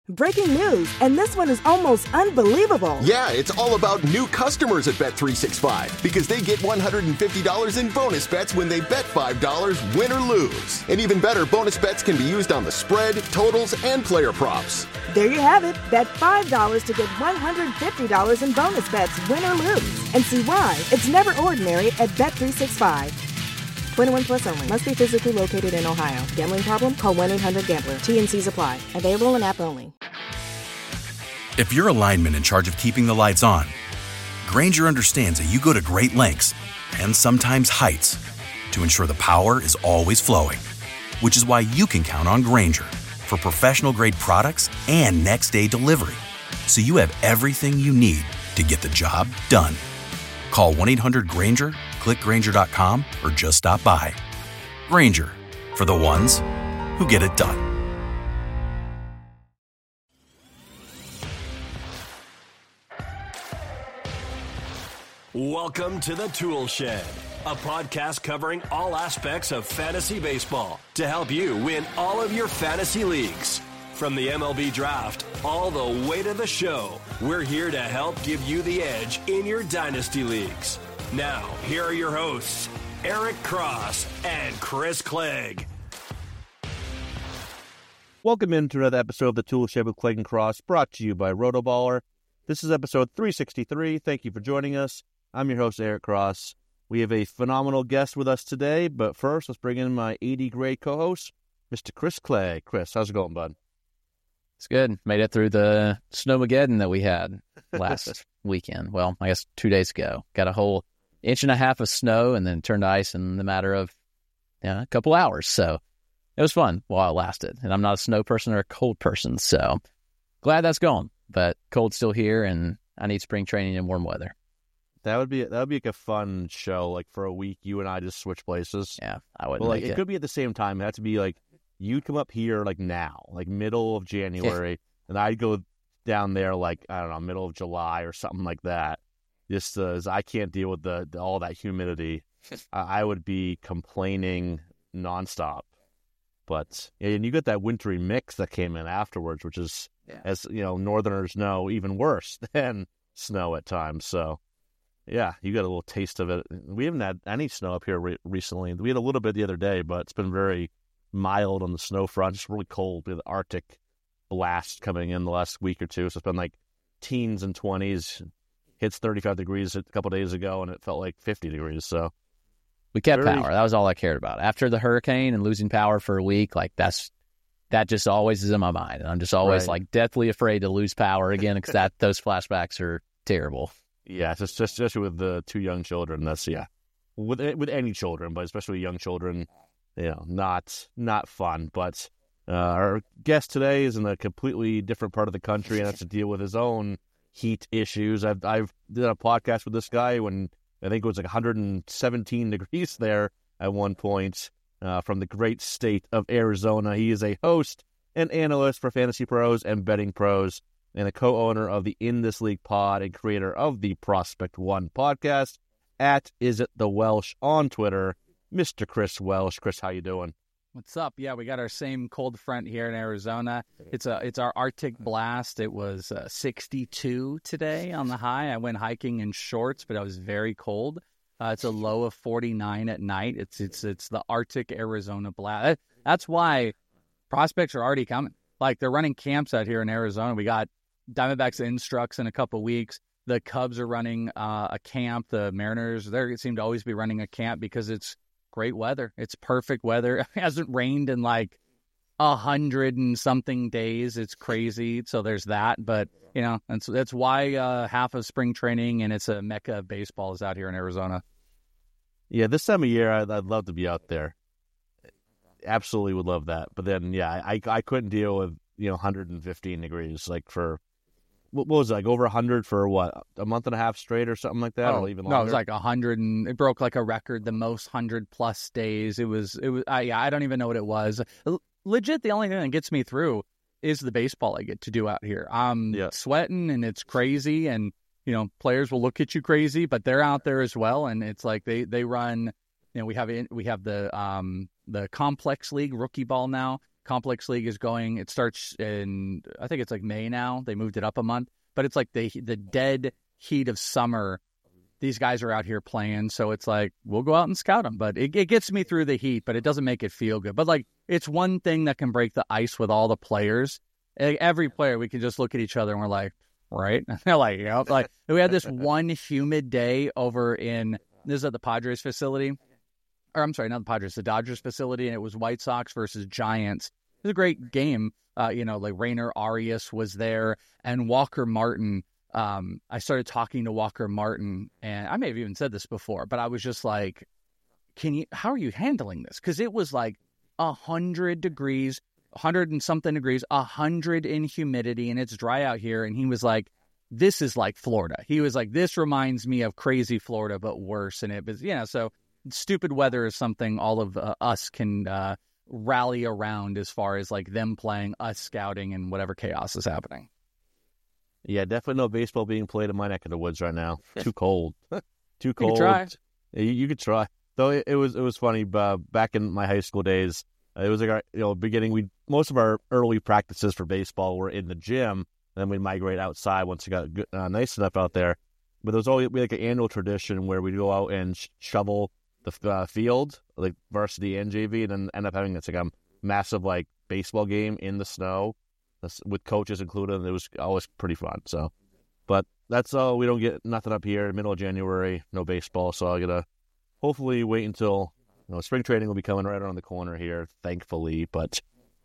Breaking news, and this one is almost unbelievable. Yeah, it's all about new customers at Bet365 because they get $150 in bonus bets when they bet $5, win or lose. And even better, bonus bets can be used on the spread, totals, and player props. There you have it. Bet $5 to get $150 in bonus bets, win or lose. And see why it's never ordinary at Bet365. 21 plus only. Must be physically located in Ohio. Gambling problem? Call 1-800-GAMBLER. TNCs apply. Available in app only. If you're a lineman in charge of keeping the lights on, Grainger understands that you go to great lengths and sometimes heights to ensure the power is always flowing, which is why you can count on Grainger for professional-grade products and next-day delivery, so you have everything you need to get the job done. Call 1-800-GRAINGER, click Grainger.com, or just stop by. Grainger, for the ones who get it done. Welcome to The Tool Shed, a podcast covering all aspects of fantasy baseball to help you win all of your fantasy leagues. From the MLB draft all the way to the show, we're here to help give you the edge in your dynasty leagues. Now, here are your hosts, Eric Cross and Chris Clegg. Welcome into another episode of The Tool Shed with Clegg and Cross, brought to you by Rotoballer. This is episode 363. Thank you for joining us. I'm your host, Eric Cross. We have a phenomenal guest with us today, but first, let's bring in my 80-grade co-host, Mr. Chris Clegg. Chris, how's it going, bud? It's good. Made it through the snowmageddon that we had last weekend. Well, I guess 2 days ago. Got a whole inch and a half of snow and then turned to ice in the matter of a couple hours. So it was fun while it lasted. And I'm not a snow person or a cold person, so glad that's gone. But cold's still here, and I need spring training in warm weather. That would be like a fun show, like for a week, you and I just switch places. Yeah, I would. Well, like it could be at the same time. It had to be like you'd come up here like now, like middle of January, and I'd go down there like, I don't know, middle of July or something like that. Just as I can't deal with the all that humidity, I would be complaining nonstop. But and you get that wintry mix that came in afterwards, which is, as you know, Northerners know, even worse than snow at times. So yeah, you got a little taste of it. We haven't had any snow up here recently. We had a little bit the other day, but it's been very mild on the snow front. Just really cold. We had the Arctic blast coming in the last week or two. So it's been like teens and 20s. Hits 35 degrees a couple days ago, and it felt like 50 degrees. So we kept power. That was all I cared about. After the hurricane and losing power for a week, like that just always is in my mind. And I'm just always like deathly afraid to lose power again because those flashbacks are terrible. Yeah, just especially with the two young children. That's with any children, but especially young children, not fun. But our guest today is in a completely different part of the country and has to deal with his own heat issues. I've did a podcast with this guy when I think it was like 117 degrees there at one point from the great state of Arizona. He is a host and analyst for Fantasy Pros and Betting Pros, and a co-owner of the In This League pod and creator of the Prospect One podcast at Is It The Welsh on Twitter, Mr. Chris Welsh. Chris, how you doing? What's up? Yeah, we got our same cold front here in Arizona. It's our Arctic blast. It was 62 today on the high. I went hiking in shorts, but I was very cold. It's a low of 49 at night. It's the Arctic Arizona blast. That's why prospects are already coming. Like, they're running camps out here in Arizona. We got Diamondbacks Instructs in a couple weeks. The Cubs are running a camp. The Mariners, they seem to always be running a camp because it's great weather. It's perfect weather. It hasn't rained in like 100 and something days. It's crazy. So there's that. But, that's why half of spring training, and it's a mecca of baseball, is out here in Arizona. Yeah, this time of year, I'd love to be out there. Absolutely would love that. But then, I couldn't deal with, 115 degrees, like for, what was it, like over 100 for what, a month and a half straight or something like that? Or even longer? No, it was like 100, and it broke like a record, the most 100-plus days. It was. I don't even know what it was. Legit, the only thing that gets me through is the baseball I get to do out here. I'm sweating, and it's crazy, and, players will look at you crazy, but they're out there as well, and it's like they run, we have the Complex League rookie ball now. Complex League is going. It starts in, I think it's like May now. They moved it up a month. But it's like the dead heat of summer. These guys are out here playing, so it's like, we'll go out and scout them. But it gets me through the heat, but it doesn't make it feel good. But, like, it's one thing that can break the ice with all the players. Every player, we can just look at each other and we're like, right? And they're like, yeah. Like, we had this one humid day over in, this is at the Padres facility. Or, I'm sorry, not the Padres, the Dodgers facility, and it was White Sox versus Giants. It was a great game. Like Rainer Arias was there, and Walker Martin. I started talking to Walker Martin, and I may have even said this before, but I was just like, how are you handling this? Because it was like 100 degrees, 100 and something degrees, 100 in humidity, and it's dry out here. And he was like, this is like Florida. He was like, this reminds me of crazy Florida, but worse. And it was, so stupid weather is something all of us can rally around as far as like them playing, us scouting, and whatever chaos is happening. Yeah, definitely no baseball being played in my neck of the woods right now. Too cold. Too cold. You could try. You could try. Though it was funny. Back in my high school days, it was like our beginning. Most of our early practices for baseball were in the gym, and then we'd migrate outside once it got good, nice enough out there. But there was always like an annual tradition where we'd go out and shovel the field, like varsity and JV, and then end up having this like a massive like baseball game in the snow with coaches included, and it was always pretty fun. So, but that's all. We don't get nothing up here. Middle of January, no baseball. So I gotta hopefully wait until spring training will be coming right around the corner here, thankfully. But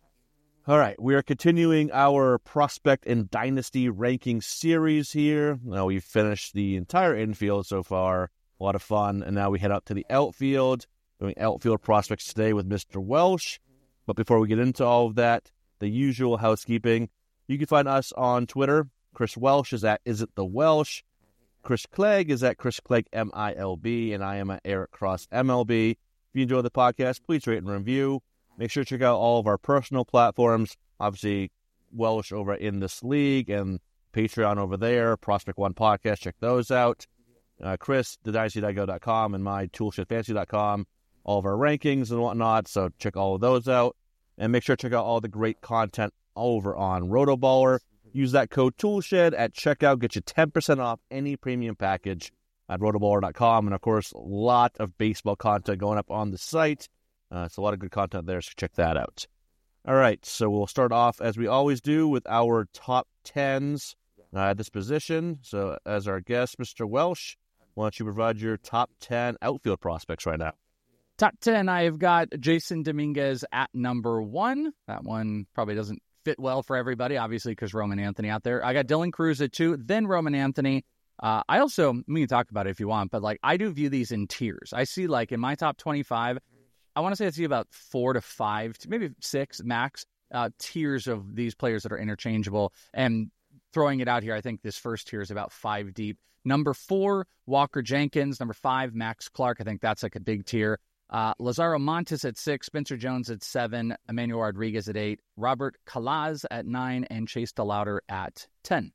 all right, we are continuing our prospect and dynasty ranking series here. Now we've finished the entire infield so far. A lot of fun. And now we head up to the outfield, doing outfield prospects today with Mr. Welsh. But before we get into all of that, the usual housekeeping. You can find us on Twitter. Chris Welsh is at IsItTheWelsh. Chris Clegg is at Chris Clegg MILB, and I am at Eric Cross MLB. If you enjoy the podcast, please rate and review. Make sure to check out all of our personal platforms. Obviously, Welsh over in this league and Patreon over there. Prospect One Podcast, check those out. Chris, thedynasty.go.com, and my toolshetfantasy.com, all of our rankings and whatnot, so check all of those out. And make sure to check out all the great content over on Rotoballer. Use that code TOOLSHED at checkout, get you 10% off any premium package at rotoballer.com. And, of course, a lot of baseball content going up on the site. It's a lot of good content there, so check that out. All right, so we'll start off, as we always do, with our top 10s at this position. So as our guest, Mr. Welsh, why don't you provide your top 10 outfield prospects right now? Top 10, I have got Jason Dominguez at number 1. That one probably doesn't fit well for everybody, obviously, because Roman Anthony out there. I got Dylan Cruz at 2, then Roman Anthony. I also, we can talk about it if you want, but like I do view these in tiers. I see like in my top 25, I want to say I see about 4 to 5, maybe 6 max tiers of these players that are interchangeable. And throwing it out here, I think this first tier is about 5 deep. Number 4, Walker Jenkins. Number 5, Max Clark. I think that's like a big tier. Lazaro Montes at 6, Spencer Jones at 7, Emmanuel Rodriguez at 8, Robert Calaz at 9, and Chase DeLauter at 10.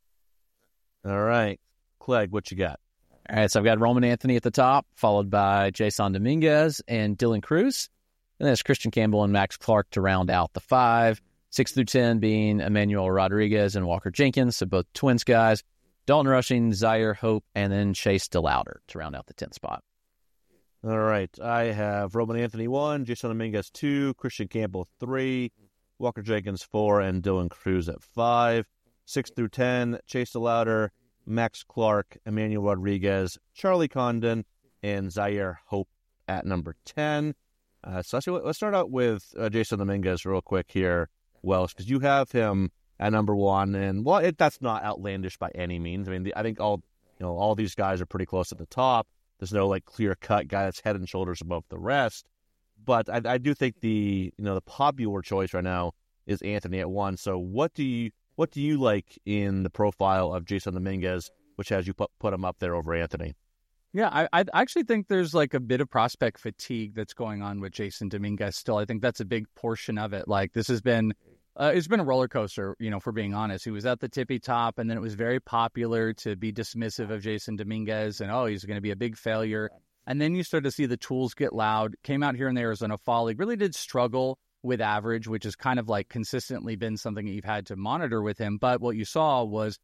All right. Clegg, what you got? All right, so I've got Roman Anthony at the top, followed by Jason Dominguez and Dylan Cruz. And then it's Christian Campbell and Max Clark to round out the 5. 6 through 10 being Emmanuel Rodriguez and Walker Jenkins, so both Twins guys. Dalton Rushing, Zaire Hope, and then Chase DeLauter to round out the 10th spot. All right. I have Roman Anthony 1, Jason Dominguez 2, Christian Campbell 3, Walker Jenkins 4, and Dylan Cruz at 5. 6 through 10, Chase DeLauter, Max Clark, Emmanuel Rodriguez, Charlie Condon, and Zaire Hope at number 10. So let's start out with Jason Dominguez real quick here, Welsh, because you have him at number 1, and that's not outlandish by any means. I mean, I think all these guys are pretty close at the top. There's no like clear cut guy that's head and shoulders above the rest. But I do think the popular choice right now is Anthony at 1. So what do you like in the profile of Jason Dominguez, which has you put him up there over Anthony? Yeah, I actually think there's like a bit of prospect fatigue that's going on with Jason Dominguez still. I think that's a big portion of it. Like this has been it's been a roller coaster, for being honest. He was at the tippy top, and then it was very popular to be dismissive of Jason Dominguez and, he's going to be a big failure. And then you start to see the tools get loud, came out here in the Arizona Fall League, really did struggle with average, which has kind of like consistently been something that you've had to monitor with him. But what you saw was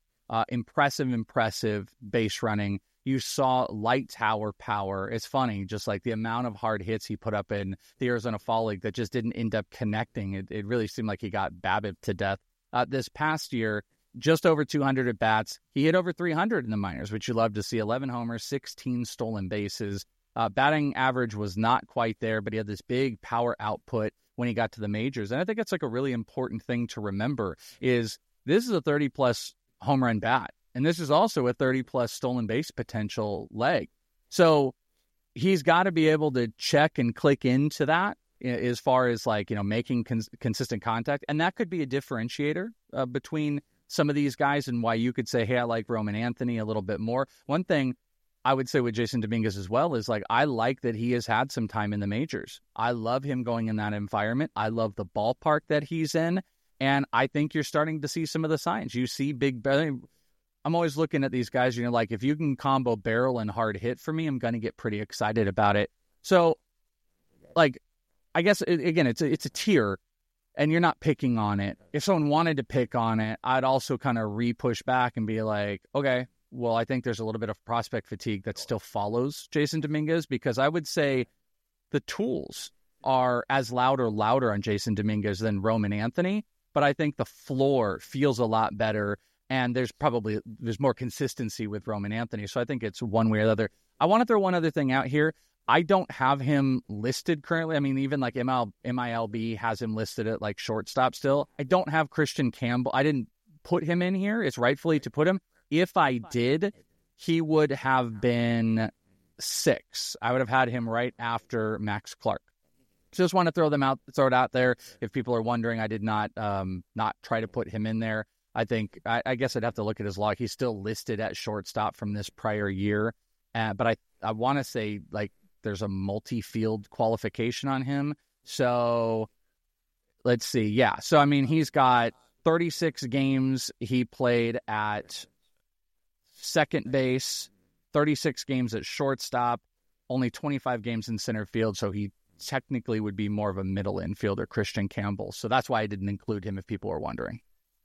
impressive base running. You saw light tower power. It's funny, just like the amount of hard hits he put up in the Arizona Fall League that just didn't end up connecting. It really seemed like he got BABIP to death. This past year, just over 200 at bats. He hit over 300 in the minors, which you love to see. 11 homers, 16 stolen bases. Batting average was not quite there, but he had this big power output when he got to the majors. And I think it's like a really important thing to remember is this is a 30-plus home run bat. And this is also a 30-plus stolen base potential leg. So he's got to be able to check and click into that as far as like, making consistent contact. And that could be a differentiator between some of these guys and why you could say, hey, I like Roman Anthony a little bit more. One thing I would say with Jason Dominguez as well is like, I like that he has had some time in the majors. I love him going in that environment. I love the ballpark that he's in. And I think you're starting to see some of the signs. You see I'm always looking at these guys, like if you can combo barrel and hard hit for me, I'm going to get pretty excited about it. So like, I guess it's a tier and you're not picking on it. If someone wanted to pick on it, I'd also kind of push back and be like, okay, well, I think there's a little bit of prospect fatigue that still follows Jason Dominguez, because I would say the tools are as louder on Jason Dominguez than Roman Anthony, but I think the floor feels a lot better, and there's more consistency with Roman Anthony. So I think it's one way or the other. I want to throw one other thing out here. I don't have him listed currently. I mean, even like MILB has him listed at like shortstop still. I don't have Christian Campbell. I didn't put him in here. It's rightfully to put him. If I did, he would have been 6. I would have had him right after Max Clark. Just want to throw it out there. If people are wondering, I did not try to put him in there. I think, I guess I'd have to look at his log. He's still listed at shortstop from this prior year. But I want to say like there's a multi-field qualification on him. So let's see. Yeah. So, I mean, he's got 36 games he played at second base, 36 games at shortstop, only 25 games in center field. So he technically would be more of a middle infielder, Christian Campbell. So that's why I didn't include him if people were wondering.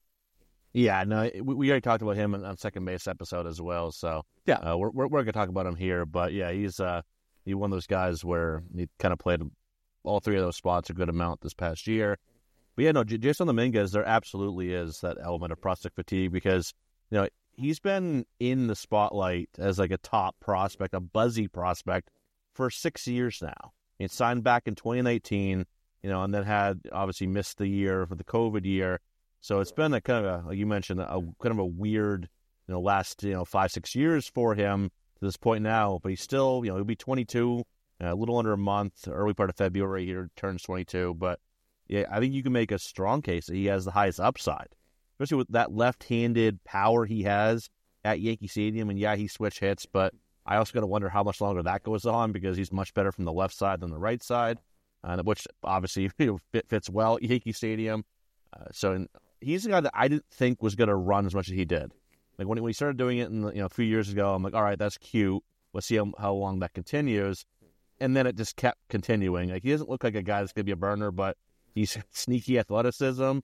Yeah, no, we already talked about him on second base episode as well. So yeah, we're going to talk about him here. But yeah, he's one of those guys where he kind of played all 3 of those spots a good amount this past year. But yeah, no, Jason Dominguez, there absolutely is that element of prospect fatigue because he's been in the spotlight as like a top prospect, a buzzy prospect for 6 years now. He signed back in 2019, and then had obviously missed the year for the COVID year. So it's been a kind of like you mentioned, a kind of a weird, last 5-6 years for him to this point now. But he's still, he'll be 22, a little under a month, early part of February here turns 22. But yeah, I think you can make a strong case that he has the highest upside, especially with that left-handed power he has at Yankee Stadium. And yeah, he switch hits, but I also got to wonder how much longer that goes on because he's much better from the left side than the right side, which obviously fits well at Yankee Stadium. So he's a guy that I didn't think was going to run as much as he did. Like when he started doing it a few years ago, I'm like, all right, that's cute. Let's see how long that continues. And then it just kept continuing. Like he doesn't look like a guy that's going to be a burner, but he's sneaky athleticism.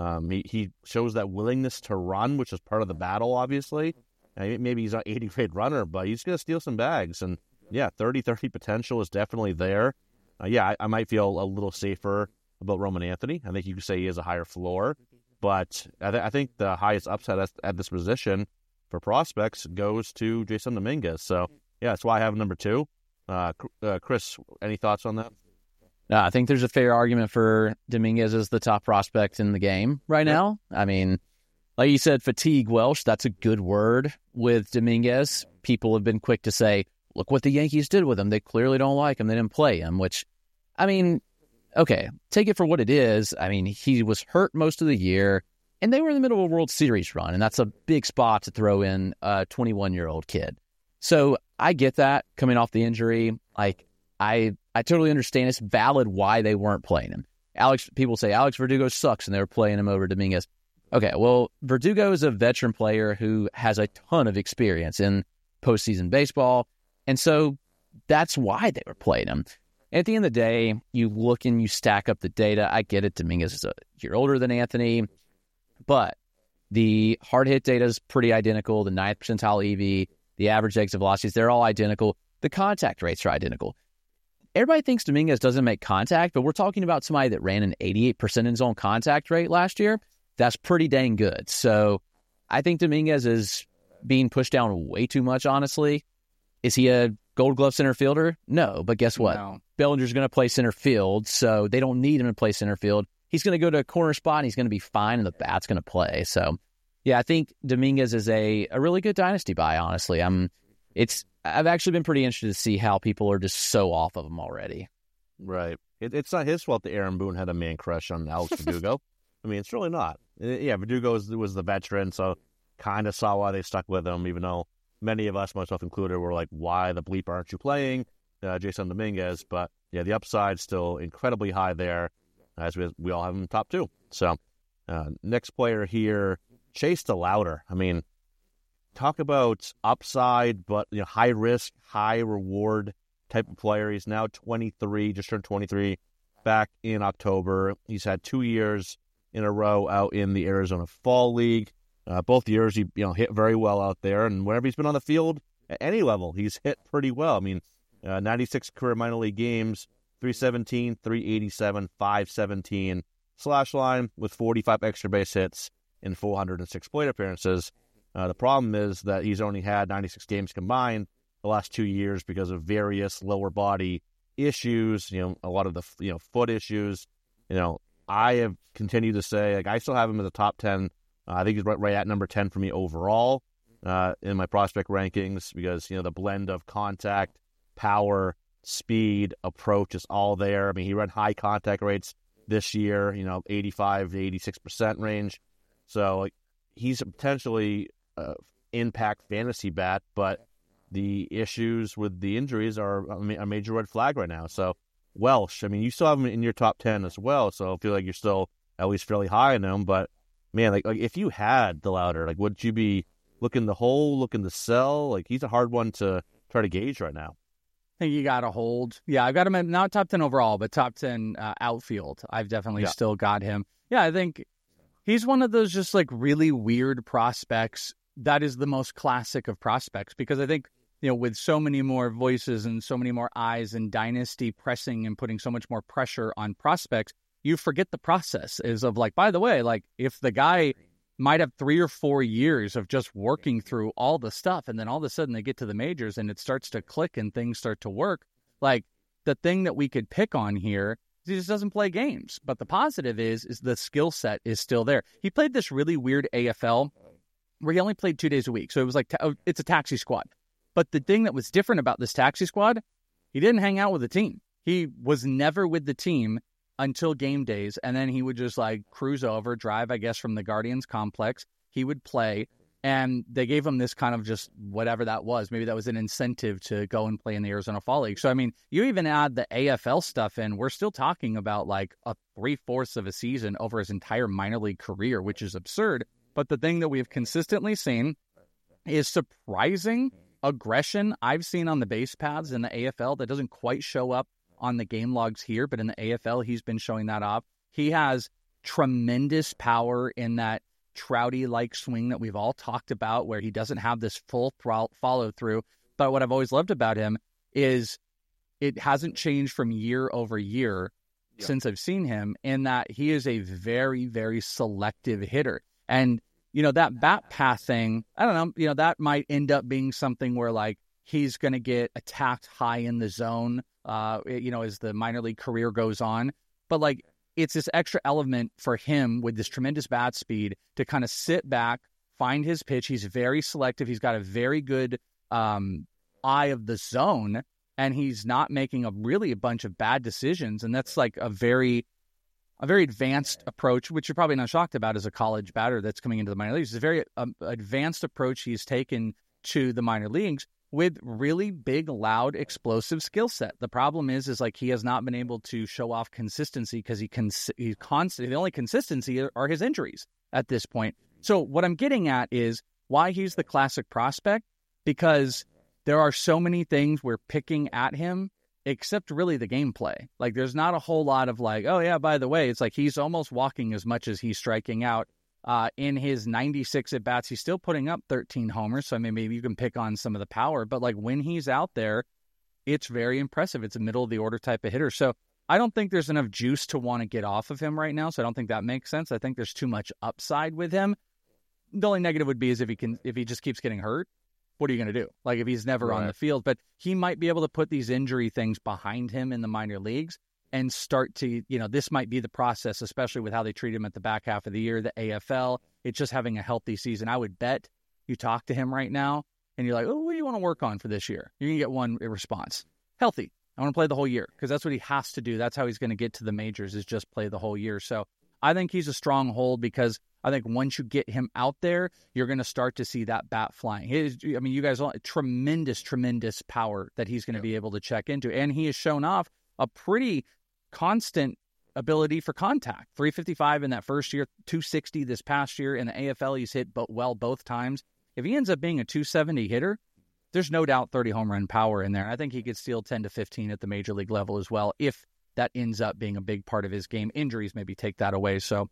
He shows that willingness to run, which is part of the battle, obviously. Maybe he's not 80th grade runner, but he's going to steal some bags. And yeah, 30-30 potential is definitely there. I might feel a little safer about Roman Anthony. I think you could say he has a higher floor, but I think the highest upside at this position for prospects goes to Jason Dominguez. So yeah, that's why I have number 2. Chris, any thoughts on that? No, I think there's a fair argument for Dominguez as the top prospect in the game right now. I mean, like you said, fatigue, Welsh, that's a good word with Dominguez. People have been quick to say, look what the Yankees did with him. They clearly don't like him. They didn't play him, which, I mean, okay, take it for what it is. I mean, he was hurt most of the year, and they were in the middle of a World Series run, and that's a big spot to throw in a 21-year-old kid. So I get that coming off the injury. Like, I totally understand. It's valid why they weren't playing him. People say Alex Verdugo sucks, and they were playing him over Dominguez. Okay, well, Verdugo is a veteran player who has a ton of experience in postseason baseball, and so that's why they were playing him. at the end of the day, you look and you stack up the data. I get it. Dominguez is a year older than Anthony, but the hard hit data is pretty identical. The 9th percentile EV, the average exit velocities, they're all identical. The contact rates are identical. Everybody thinks Dominguez doesn't make contact, but we're talking about somebody that ran an 88% in zone contact rate last year. That's pretty dang good. So I think Dominguez is being pushed down way too much, honestly. Is he a Gold Glove center fielder? No, but guess what? No. Bellinger's going to play center field, so they don't need him to play center field. He's going to go to a corner spot, and he's going to be fine, and the bat's going to play. So, yeah, I think Dominguez is a really good dynasty buy, honestly. I've actually been pretty interested to see how people are just so off of him already. Right. It's not his fault that Aaron Boone had a man crush on Alex Verdugo. I mean, it's really not. Yeah, Verdugo was the veteran, so kind of saw why they stuck with him, even though many of us, myself included, were like, why the bleep aren't you playing Jason Dominguez? But, yeah, the upside's still incredibly high there, as we all have him top 2. So, next player here, Chase DeLauder. I mean, talk about upside, but high risk, high reward type of player. He's now 23, just turned 23 back in October. He's had 2 years in a row out in the Arizona Fall League. Both years he hit very well out there, and whenever he's been on the field at any level, he's hit pretty well. I mean, 96 career minor league games, 317, 387, 517 slash line with 45 extra base hits in 406 plate appearances. The problem is that he's only had 96 games combined the last 2 years because of various lower body issues, a lot of the foot issues. I have continued to say, I still have him as a top 10. I think he's right at number 10 for me overall in my prospect rankings because, the blend of contact, power, speed, approach is all there. I mean, he ran high contact rates this year, 85 to 86% range. So he's a potentially impact fantasy bat, but the issues with the injuries are a major red flag right now. So Welsh, I mean, you still have him in your top 10 as well, so I feel like you're still at least fairly high in him. But, man, like if you had DeLauder, would you be looking to hold, looking to sell? He's a hard one to try to gauge right now. I think you got to hold. Yeah, I've got him at not top 10 overall, but top 10 outfield. I've definitely still got him. Yeah, I think he's one of those just really weird prospects that is the most classic of prospects because I think, with so many more voices and so many more eyes and dynasty pressing and putting so much more pressure on prospects, you forget the process is of by the way, if the guy might have 3 or 4 years of just working through all the stuff and then all of a sudden they get to the majors and it starts to click and things start to work, the thing that we could pick on here is he just doesn't play games. But the positive is the skill set is still there. He played this really weird AFL where he only played 2 days a week. So it was it's a taxi squad. But the thing that was different about this taxi squad, he didn't hang out with the team. He was never with the team until game days, and then he would just cruise over, drive, I guess, from the Guardians complex. He would play, and they gave him this kind of just whatever that was. Maybe that was an incentive to go and play in the Arizona Fall League. So, I mean, you even add the AFL stuff in, we're still talking about a 3/4 of a season over his entire minor league career, which is absurd. But the thing that we have consistently seen is surprising aggression I've seen on the base paths in the AFL that doesn't quite show up on the game logs here, but in the AFL, he's been showing that off. He has tremendous power in that Trouty-like swing that we've all talked about where he doesn't have this full follow-through. But what I've always loved about him is it hasn't changed from year over year since I've seen him in that he is a very, very selective hitter. And that bat path thing, I don't know, that might end up being something where he's going to get attacked high in the zone, as the minor league career goes on. But it's this extra element for him with this tremendous bat speed to kind of sit back, find his pitch. He's very selective. He's got a very good eye of the zone, and he's not making a bunch of bad decisions. And that's a very advanced approach, which you're probably not shocked about as a college batter that's coming into the minor leagues. It's a very advanced approach he's taken to the minor leagues with really big, loud, explosive skill set. The problem is he has not been able to show off consistency because he's constantly, the only consistency are his injuries at this point. So what I'm getting at is why he's the classic prospect, because there are so many things we're picking at him except really the gameplay. Like, there's not a whole lot of like, oh yeah, by the way, it's like he's almost walking as much as he's striking out. In his 96 at bats, he's still putting up 13 homers. So I mean, maybe you can pick on some of the power, but like when he's out there, it's very impressive. It's a middle of the order type of hitter. So I don't think there's enough juice to want to get off of him right now. So I don't think that makes sense. I think there's too much upside with him. The only negative would be is if he just keeps getting hurt, what are you going to do? Like if he's never on the field, but he might be able to put these injury things behind him in the minor leagues and start to, this might be the process, especially with how they treat him at the back half of the year, the AFL. It's just having a healthy season. I would bet you talk to him right now and you're like, oh, what do you want to work on for this year? You're going to get one response. Healthy. I want to play the whole year because that's what he has to do. That's how he's going to get to the majors is just play the whole year. So I think he's a stronghold because I think once you get him out there, you're going to start to see that bat flying. You guys all tremendous power that he's going to be able to check into. And he has shown off a pretty constant ability for contact. 355 in that first year, 260 this past year. In the AFL, he's hit both times. If he ends up being a 270 hitter, there's no doubt 30 home run power in there. I think he could steal 10 to 15 at the major league level as well if that ends up being a big part of his game. Injuries maybe take that away. So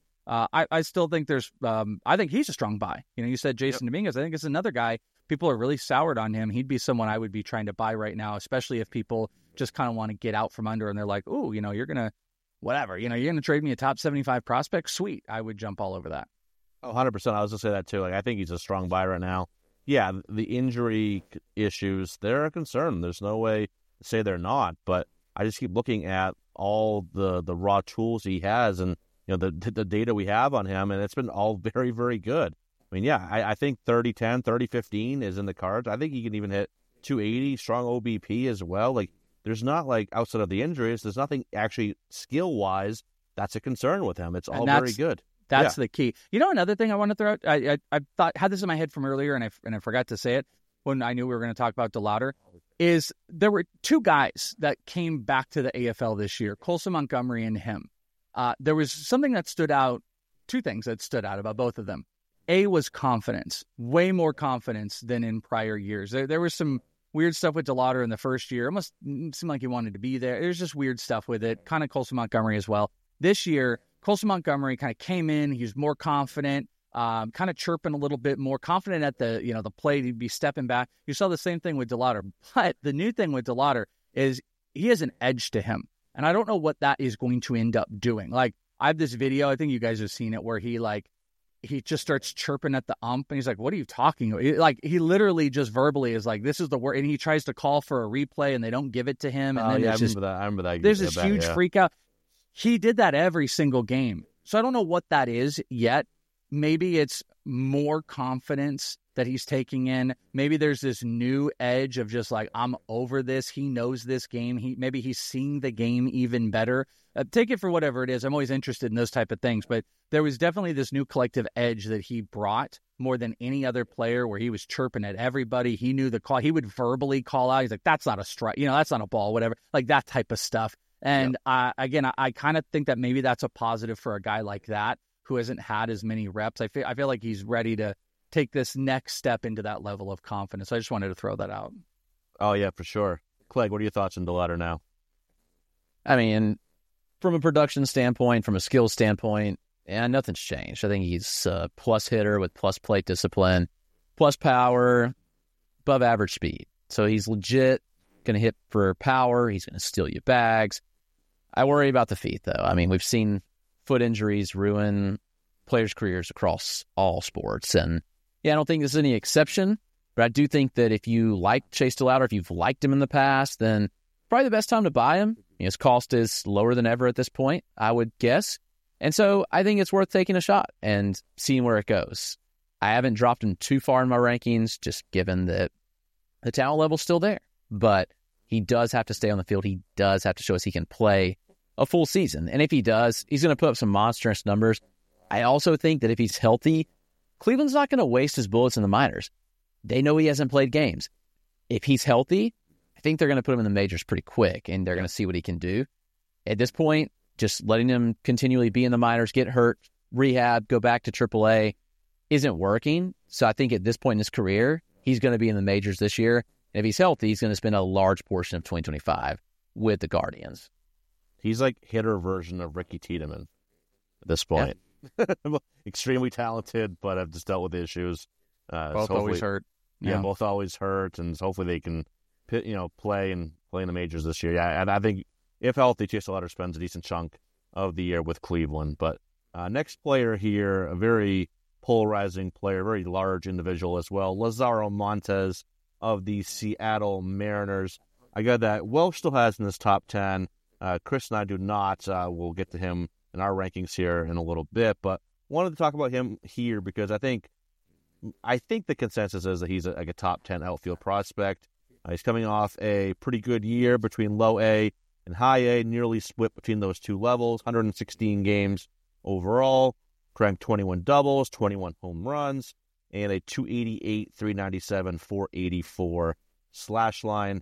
I still think I think he's a strong buy. You said Jason Dominguez. I think it's another guy. People are really soured on him. He'd be someone I would be trying to buy right now, especially if people just kind of want to get out from under and they're like, oh, you're going to, whatever, you're going to trade me a top 75 prospect. Sweet. I would jump all over that. Oh, 100%. I was going to say that too. Like, I think he's a strong buy right now. Yeah, the injury issues, they're a concern. There's no way to say they're not, but I just keep looking at all the raw tools he has and the data we have on him, and it's been all very, very good. I mean, yeah, I think 30-10, 30-15 is in the cards. I think he can even hit 280, strong OBP as well. Like, there's not, like, outside of the injuries, there's nothing actually skill-wise that's a concern with him. It's all very good. That's the key. Another thing I want to throw out, I had this in my head from earlier, and I forgot to say it when I knew we were going to talk about DeLauder, is there were two guys that came back to the AFL this year, Colson Montgomery and him. There was something that stood out, two things that stood out about both of them. A was confidence, way more confidence than in prior years. There was some weird stuff with DeLauder in the first year. It almost seemed like he wanted to be there. There's just weird stuff with it, kind of Colson Montgomery as well. This year, Colson Montgomery kind of came in. He was more confident, kind of chirping a little bit more confident at the plate. He'd be stepping back. You saw the same thing with DeLauder. But the new thing with DeLauder is he has an edge to him. And I don't know what that is going to end up doing. Like, I have this video, I think you guys have seen it, where he just starts chirping at the ump. And he's like, what are you talking about? Like, he literally just verbally is like, this is the word. And he tries to call for a replay and they don't give it to him. And then I remember that. There's this huge freak out. He did that every single game. So I don't know what that is yet. Maybe it's more confidence that he's taking in. Maybe there's this new edge of just like, I'm over this. He knows this game. Maybe he's seeing the game even better. Take it for whatever it is. I'm always interested in those type of things. But there was definitely this new collective edge that he brought more than any other player, where he was chirping at everybody. He knew the call. He would verbally call out. He's like, that's not a strike. That's not a ball, whatever. Like that type of stuff. And I kind of think that maybe that's a positive for a guy like that who hasn't had as many reps. I feel like he's ready to take this next step into that level of confidence. I just wanted to throw that out. Oh, yeah, for sure. Clegg, what are your thoughts on DeLauder now? I mean, from a production standpoint, from a skill standpoint, nothing's changed. I think he's a plus hitter with plus plate discipline, plus power, above average speed. So he's legit going to hit for power. He's going to steal you bags. I worry about the feet, though. I mean, we've seen foot injuries ruin players' careers across all sports. And I don't think this is any exception, but I do think that if you like Chase DeLauder, if you've liked him in the past, then probably the best time to buy him. His cost is lower than ever at this point, I would guess. And so I think it's worth taking a shot and seeing where it goes. I haven't dropped him too far in my rankings, just given that the talent level's still there. But he does have to stay on the field. He does have to show us he can play a full season. And if he does, he's going to put up some monstrous numbers. I also think that if he's healthy, Cleveland's not going to waste his bullets in the minors. They know he hasn't played games. If he's healthy, I think they're going to put him in the majors pretty quick, and they're going to see what he can do. At this point, just letting him continually be in the minors, get hurt, rehab, go back to AAA isn't working. So I think at this point in his career, he's going to be in the majors this year. And if he's healthy, he's going to spend a large portion of 2025 with the Guardians. He's like hitter version of Ricky Tiedemann at this point. Yeah. Extremely talented, but have just dealt with issues. Both always hurt. Yeah, both always hurt, and hopefully they can, play in the majors this year. Yeah, and I think if healthy, Chase Letter spends a decent chunk of the year with Cleveland. But next player here, a very polarizing player, very large individual as well, Lazaro Montes of the Seattle Mariners. I got that Welsh still has in his top 10. Chris and I do not. We'll get to him in our rankings here in a little bit, but wanted to talk about him here because I think the consensus is that he's a top 10 outfield prospect. He's coming off a pretty good year between low A and high A, nearly split between those two levels, 116 games overall, cranked 21 doubles, 21 home runs, and a 288, 397, 484 slash line.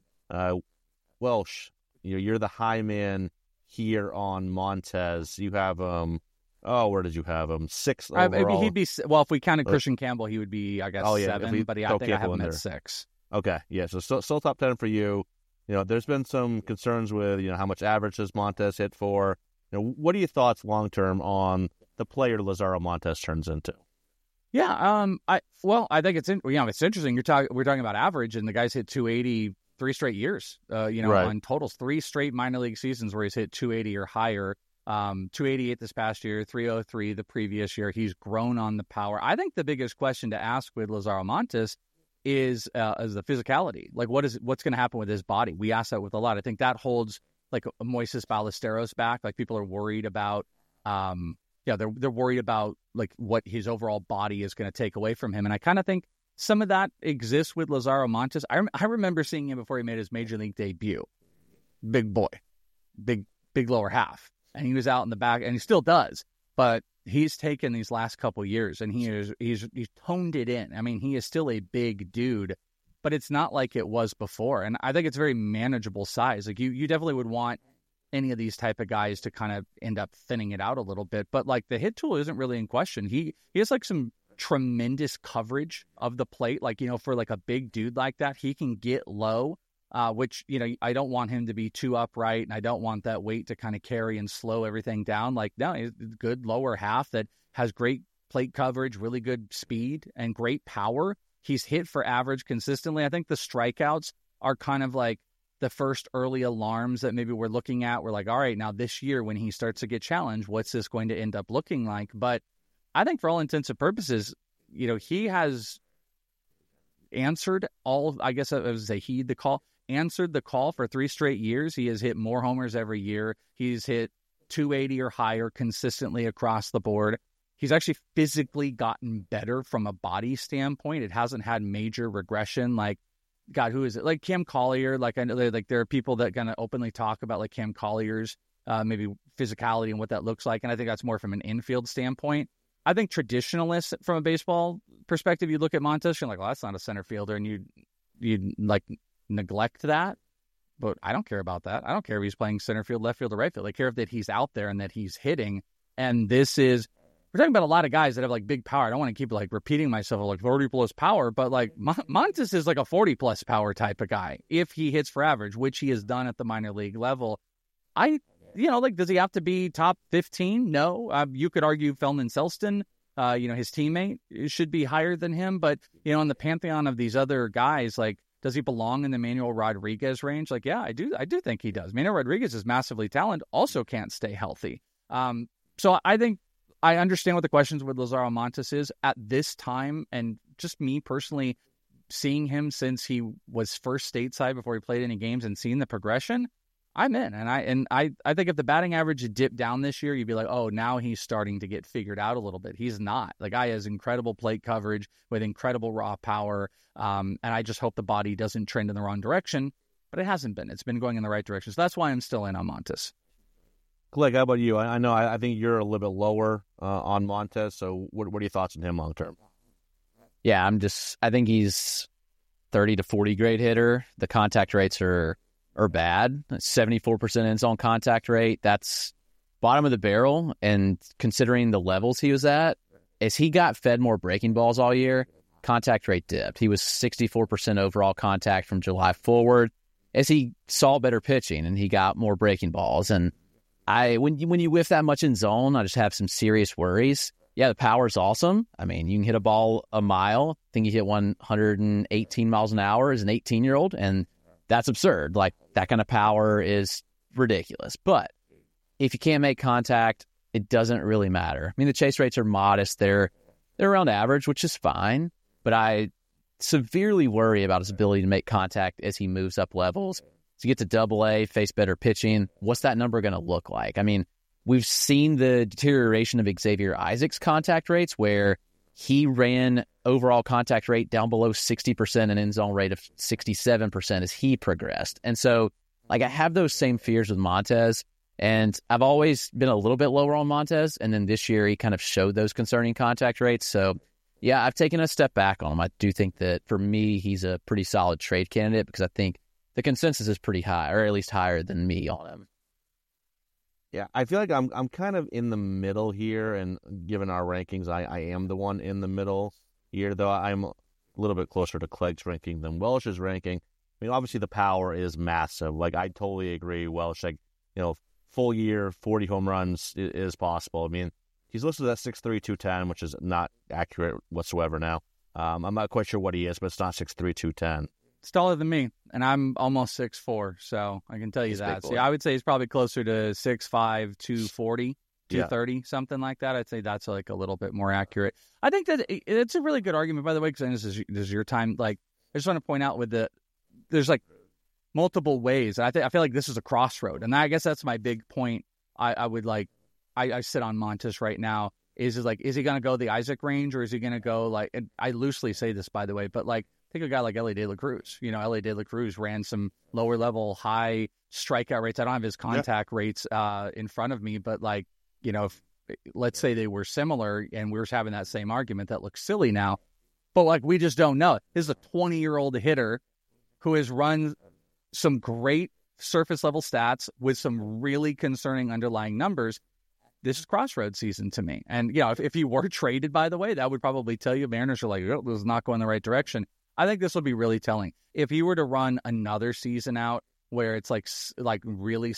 Welsh, you're the high man here on Montes. You have where did you have him? 6 overall. He'd be if we counted Christian Campbell, he would be 7. But I think I have him at 6. Okay, yeah. So still top 10 for you. There's been some concerns with how much average does Montes hit for. What are your thoughts long term on the player Lazaro Montes turns into? Yeah, I think it's interesting. We're talking about average, and the guy's hit 280 3 straight years. Right. On totals, 3 straight minor league seasons where he's hit 280 or higher. 288 this past year, 303 the previous year. He's grown on the power. I think the biggest question to ask with Lazaro Montes is the physicality. Like, what's going to happen with his body? We ask that with a lot. I think that holds like Moises Ballesteros back. Like, people are worried about. They're worried about like what his overall body is going to take away from him, and I kind of think some of that exists with Lazaro Montes. I remember seeing him before he made his major league debut. Big boy, big lower half, and he was out in the back, and he still does. But he's taken these last couple years, and he's toned it in. I mean, he is still a big dude, but it's not like it was before. And I think it's very manageable size. Like you definitely would want any of these type of guys to kind of end up thinning it out a little bit. But like the hit tool isn't really in question. He has like some tremendous coverage of the plate. Like, for like a big dude like that, he can get low, which, I don't want him to be too upright, and I don't want that weight to kind of carry and slow everything down. Like, no, he's a good lower half that has great plate coverage, really good speed, and great power. He's hit for average consistently. I think the strikeouts are kind of like the first early alarms that maybe we're looking at. We're like, all right, now this year when he starts to get challenged, what's this going to end up looking like? But I think for all intents and purposes, he has answered answered the call for 3 straight years. He has hit more homers every year. He's hit 280 or higher consistently across the board. He's actually physically gotten better from a body standpoint. It hasn't had major regression. Like, God, who is it? Like Cam Collier. Like, I know there are people that kind of openly talk about like Cam Collier's maybe physicality and what that looks like. And I think that's more from an infield standpoint. I think traditionalists from a baseball perspective, you look at Montes, you're like, well, that's not a center fielder, and you'd like neglect that. But I don't care about that. I don't care if he's playing center field, left field, or right field. I care that he's out there and that he's hitting. And we're talking about a lot of guys that have like big power. I don't want to keep like repeating myself like 40 plus power, but like Montes is like a 40 plus power type of guy if he hits for average, which he has done at the minor league level. Does he have to be top 15? No. You could argue Feldman Celston, his teammate, should be higher than him. But, in the pantheon of these other guys, like, does he belong in the Manuel Rodriguez range? Like, yeah, I do think he does. Manuel Rodriguez is massively talented, also can't stay healthy. So I think I understand what the questions with Lazaro Montes is at this time. And just me personally seeing him since he was first stateside before he played any games and seeing the progression, I'm in. And I think if the batting average had dipped down this year, you'd be like, oh, now he's starting to get figured out a little bit. He's not. The guy has incredible plate coverage with incredible raw power. And I just hope the body doesn't trend in the wrong direction. But it hasn't been. It's been going in the right direction. So that's why I'm still in on Montes. Clegg, how about you? I know I think you're a little bit lower on Montes. So what are your thoughts on him long term? Yeah, I think he's 30 to 40 grade hitter. The contact rates are bad. 74% in zone contact rate. That's bottom of the barrel. And considering the levels he was at, as he got fed more breaking balls all year, contact rate dipped. He was 64% overall contact from July forward. as he saw better pitching and he got more breaking balls. And when you whiff that much in zone, I just have some serious worries. Yeah, the power's awesome. I mean, you can hit a ball a mile. I think you hit 118 miles an hour as an 18-year-old, and that's absurd. Like, that kind of power is ridiculous. But if you can't make contact, it doesn't really matter. I mean, the chase rates are modest. They're around average, which is fine. But I severely worry about his ability to make contact as he moves up levels. To get to Double-A, face better pitching, what's that number going to look like? I mean, we've seen the deterioration of Xavier Isaacs' contact rates, where he ran overall contact rate down below 60% and in-zone rate of 67% as he progressed. And so, like, I have those same fears with Montez, and I've always been a little bit lower on Montez, and then this year he kind of showed those concerning contact rates. So, yeah, I've taken a step back on him. I do think that, for me, he's a pretty solid trade candidate because I think the consensus is pretty high, or at least higher than me on him. Yeah, I feel like I'm kind of in the middle here, and given our rankings, I am the one in the middle here, though I'm a little bit closer to Clegg's ranking than Welsh's ranking. I mean, obviously the power is massive. Like, I totally agree, Welsh. Like, full year, 40 home runs is possible. I mean, he's listed at 6'3", 210, which is not accurate whatsoever now. I'm not quite sure what he is, but it's not 6'3", 210. It's taller than me, and I'm almost 6'4", so I can tell you He's that. big So boy. I would say he's probably closer to 6'5", 240, Yeah. 230, something like that. I'd say that's like a little bit more accurate. I think that it's a really good argument, by the way, because this is your time. Like, I just want to point out there's like multiple ways. I feel like this is a crossroad, and I guess that's my big point. I sit on Montes right now. Is he going to go the Isaac range, or is he going to go like? And I loosely say this, by the way, but like, take a guy like Elly De La Cruz. Elly De La Cruz ran some lower level, high strikeout rates. I don't have his contact rates in front of me, but like, if, let's say they were similar and we were having that same argument, that looks silly now, but like, we just don't know. This is a 20-year-old hitter who has run some great surface level stats with some really concerning underlying numbers. This is crossroads season to me. And, if he were traded, by the way, that would probably tell you Mariners are like, oh, this is not going the right direction. I think this will be really telling. If he were to run another season out where it's like really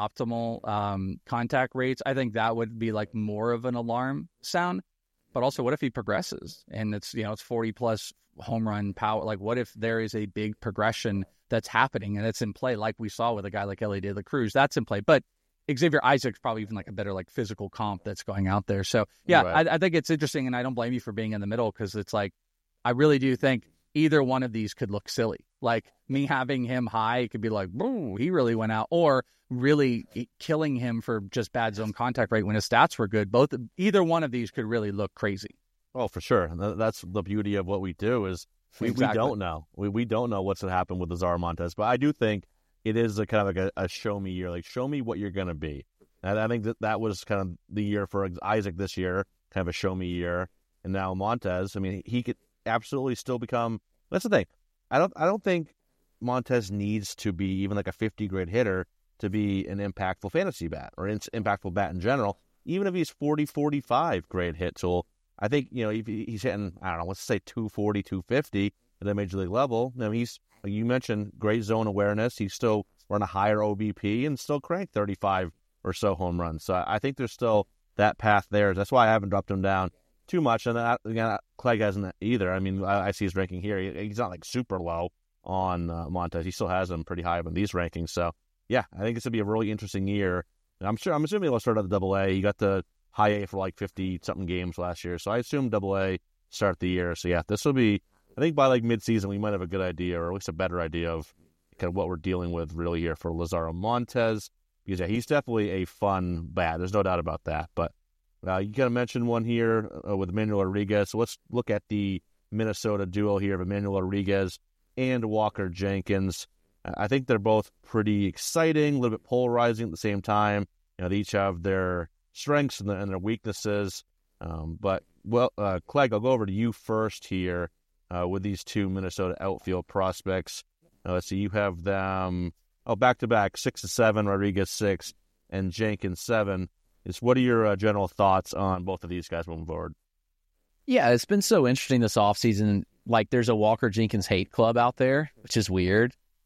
suboptimal contact rates, I think that would be like more of an alarm sound. But also, what if he progresses and it's 40 plus home run power? Like, what if there is a big progression that's happening and it's in play, like we saw with a guy like Elly De La Cruz? That's in play. But Xavier Isaac's probably even like a better like physical comp that's going out there. So yeah, right. I think it's interesting, and I don't blame you for being in the middle, because it's like, I really do think either one of these could look silly. Like, me having him high, it could be like, boom, he really went out, or really killing him for just bad zone contact rate when his stats were good. Either one of these could really look crazy. Oh, for sure. That's the beauty of what we do, is we don't know. We don't know what's going to happen with Lazar Montes, but I do think it is a kind of like a show me year. Like, show me what you're going to be. And I think that was kind of the year for Isaac this year, kind of a show me year. And now Montes, I mean, he could absolutely still become. That's the thing. I don't think Montes needs to be even like a 50 grade hitter to be an impactful fantasy bat, or impactful bat in general. Even if he's 40, 45 grade hit tool, I think, if he's hitting, I don't know, let's say 240, 250 at the major league level. I mean, he's, like you mentioned, great zone awareness. He's still run a higher OBP and still crank 35 or so home runs. So I think there's still that path there. That's why I haven't dropped him down too much. And again, Clegg hasn't either. I mean, I see his ranking here. He's not like super low on Montes. He still has him pretty high in these rankings. So yeah, I think this will be a really interesting year. And I'm assuming he'll start at the Double-A. He got the high A for like 50-something games last year. So I assume Double-A start the year. So yeah, this will be, I think by like mid-season, we might have a good idea, or at least a better idea of kind of what we're dealing with really here for Lazaro Montes. Because yeah, he's definitely a fun bat. There's no doubt about that. But you kind of mentioned one here with Emmanuel Rodriguez. So let's look at the Minnesota duo here of Emmanuel Rodriguez and Walker Jenkins. I think they're both pretty exciting, a little bit polarizing at the same time. They each have their strengths and their weaknesses. But Clegg, I'll go over to you first here with these two Minnesota outfield prospects. Let's see, you have them back-to-back, 6 and 7, Rodriguez 6, and Jenkins 7. What are your general thoughts on both of these guys moving forward? Yeah, it's been so interesting this offseason. Like, there's a Walker Jenkins hate club out there, which is weird.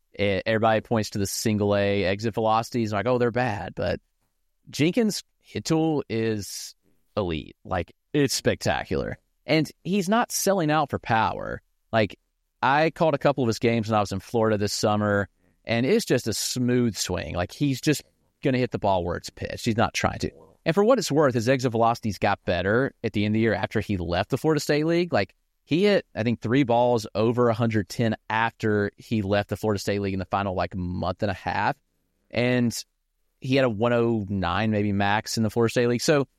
Everybody points to the single A exit velocities, like, oh, they're bad. But Jenkins' hit tool is elite. Like, it's spectacular. And he's not selling out for power. Like, I called a couple of his games when I was in Florida this summer, and it's just a smooth swing. Like, he's just going to hit the ball where it's pitched. He's not trying to. And for what it's worth, his exit velocities got better at the end of the year after he left the Florida State League. Like, he hit, I think, 3 balls over 110 after he left the Florida State League in the final, like, month and a half. And he had a 109 maybe max in the Florida State League. So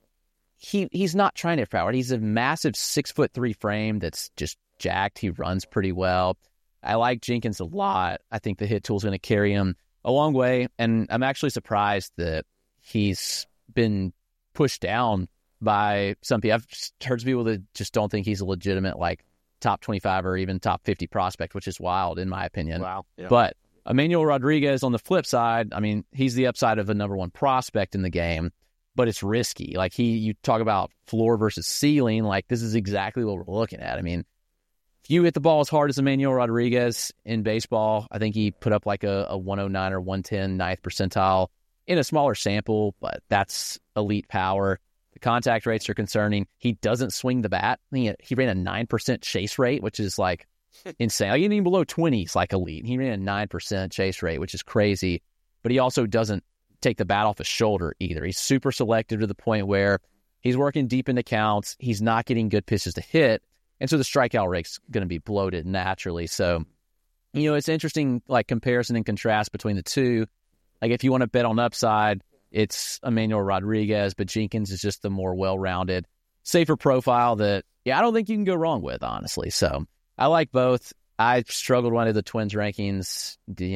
he's not trying to hit power. He's a massive 6'3" frame that's just jacked. He runs pretty well. I like Jenkins a lot. I think the hit tool is going to carry him a long way. And I'm actually surprised that he's been pushed down by some people. I've heard people that just don't think he's a legitimate, like, top 25 or even top 50 prospect, which is wild in my opinion. Wow. Yeah. But Emmanuel Rodriguez on the flip side, I mean, he's the upside of a number one prospect in the game, but it's risky. Like, you talk about floor versus ceiling, like, this is exactly what we're looking at. I mean, if you hit the ball as hard as Emmanuel Rodriguez in baseball, I think he put up like a 109 or 110 ninth percentile in a smaller sample, but that's elite power. The contact rates are concerning. He doesn't swing the bat. I mean, he ran a 9% chase rate, which is like insane. Like, anything below 20 is like elite. He ran a 9% chase rate, which is crazy. But he also doesn't take the bat off his shoulder either. He's super selective to the point where he's working deep into counts. He's not getting good pitches to hit. And so the strikeout rate's going to be bloated naturally. So, it's interesting, like, comparison and contrast between the two. Like, if you want to bet on upside, it's Emmanuel Rodriguez, but Jenkins is just the more well-rounded, safer profile that, I don't think you can go wrong with, honestly. So I like both. I struggled when I did the Twins rankings.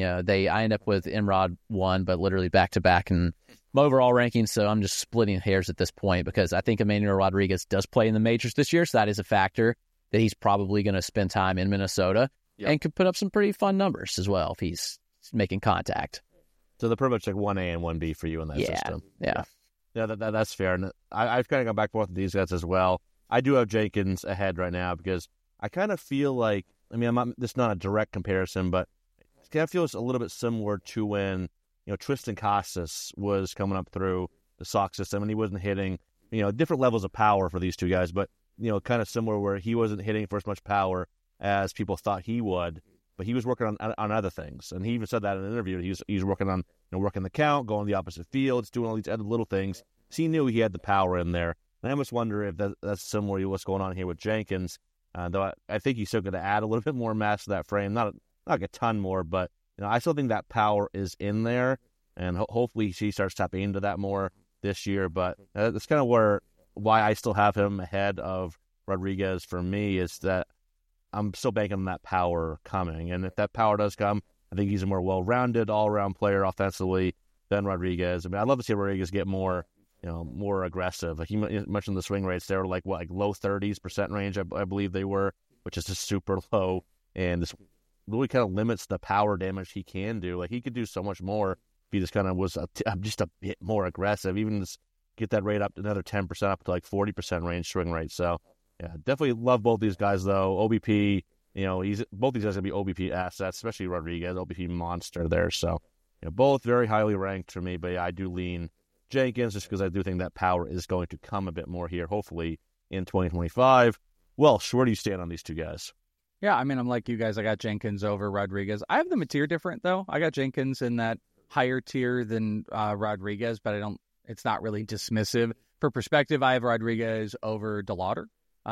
I end up with Imrod 1, but literally back-to-back in my overall rankings, so I'm just splitting hairs at this point because I think Emmanuel Rodriguez does play in the majors this year, so that is a factor that he's probably going to spend time in Minnesota and could put up some pretty fun numbers as well if he's making contact. So they're pretty much like 1A and 1B for you in that system. Yeah. That's fair. And I've kind of gone back and forth with these guys as well. I do have Jenkins ahead right now because I kind of feel like, this is not a direct comparison, but it kind of feels a little bit similar to when, Tristan Casas was coming up through the Sox system and he wasn't hitting, different levels of power for these two guys, but, kind of similar where he wasn't hitting for as much power as people thought he would. But he was working on other things, and he even said that in an interview. He was working on working the count, going the opposite fields, doing all these other little things. So he knew he had the power in there. And I almost wonder if that's similar to what's going on here with Jenkins. Though I think he's still going to add a little bit more mass to that frame, not like a ton more, but I still think that power is in there, and hopefully he starts tapping into that more this year. But that's kind of why I still have him ahead of Rodriguez for me is that I'm still banking on that power coming. And if that power does come, I think he's a more well-rounded, all-around player offensively than Rodriguez. I'd love to see Rodriguez get more, more aggressive. Like, he mentioned the swing rates. They were like low 30% range, I believe they were, which is just super low. And this really kind of limits the power damage he can do. Like, he could do so much more if he just kind of was just a bit more aggressive, even just get that rate up to another 10%, up to like 40% range swing rate. So, yeah, definitely love both these guys, though. OBP, both these guys are going to be OBP assets, especially Rodriguez, OBP monster there. So, both very highly ranked for me, but I do lean Jenkins just because I do think that power is going to come a bit more here, hopefully, in 2025. Welsh, where do you stand on these two guys? Yeah, I'm like you guys. I got Jenkins over Rodriguez. I have them a tier different, though. I got Jenkins in that higher tier than Rodriguez, but it's not really dismissive. For perspective, I have Rodriguez over DeLauder.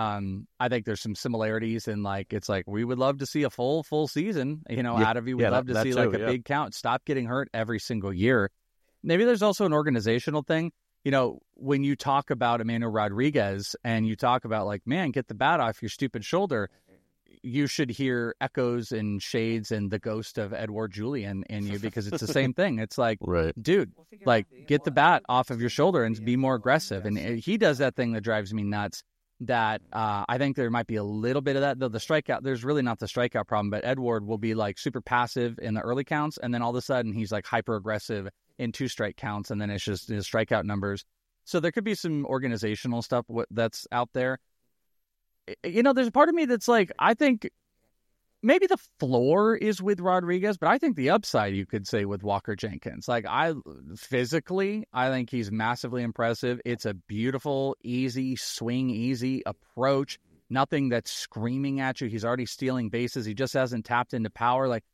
I think there's some similarities in it's like we would love to see a full season, out of you. We'd love to see a big count. Stop getting hurt every single year. Maybe there's also an organizational thing. When you talk about Emmanuel Rodriguez and you talk about man, get the bat off your stupid shoulder, you should hear echoes and shades and the ghost of Edouard Julien in you because it's the same thing. It's like, right. Dude, get the bat off of your shoulder and be more aggressive. And he does that thing that drives me nuts. That I think there might be a little bit of that, though the strikeout, there's really not the strikeout problem, but Edouard will be super passive in the early counts, and then all of a sudden he's hyper aggressive in 2 strike counts, and then it's just his strikeout numbers. So there could be some organizational stuff that's out there. There's a part of me that's I think maybe the floor is with Rodriguez, but I think the upside, you could say, with Walker Jenkins. Like, physically, I think he's massively impressive. It's a beautiful, easy, swing, easy approach. Nothing that's screaming at you. He's already stealing bases. He just hasn't tapped into power. Like,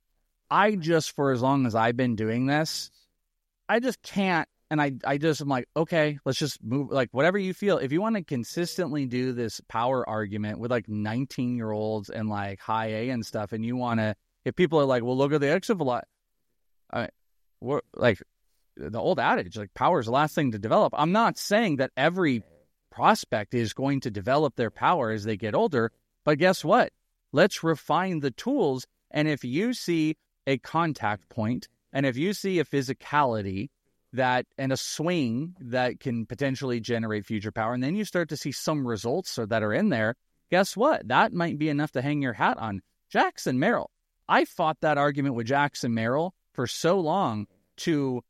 for as long as I've been doing this, I just can't. And I'm like, okay, let's just move. Like, whatever you feel. If you want to consistently do this power argument with like 19-year-olds and like high A and stuff, and you want to, if people are like, well, look at the exit velocity. We're like the old adage, like power is the last thing to develop. I'm not saying that every prospect is going to develop their power as they get older, but guess what? Let's refine the tools. And if you see a contact point, and if you see a physicality that and a swing that can potentially generate future power, and then you start to see some results that are in there, guess what? That might be enough to hang your hat on. Jackson Merrill. I fought that argument with Jackson Merrill for so long to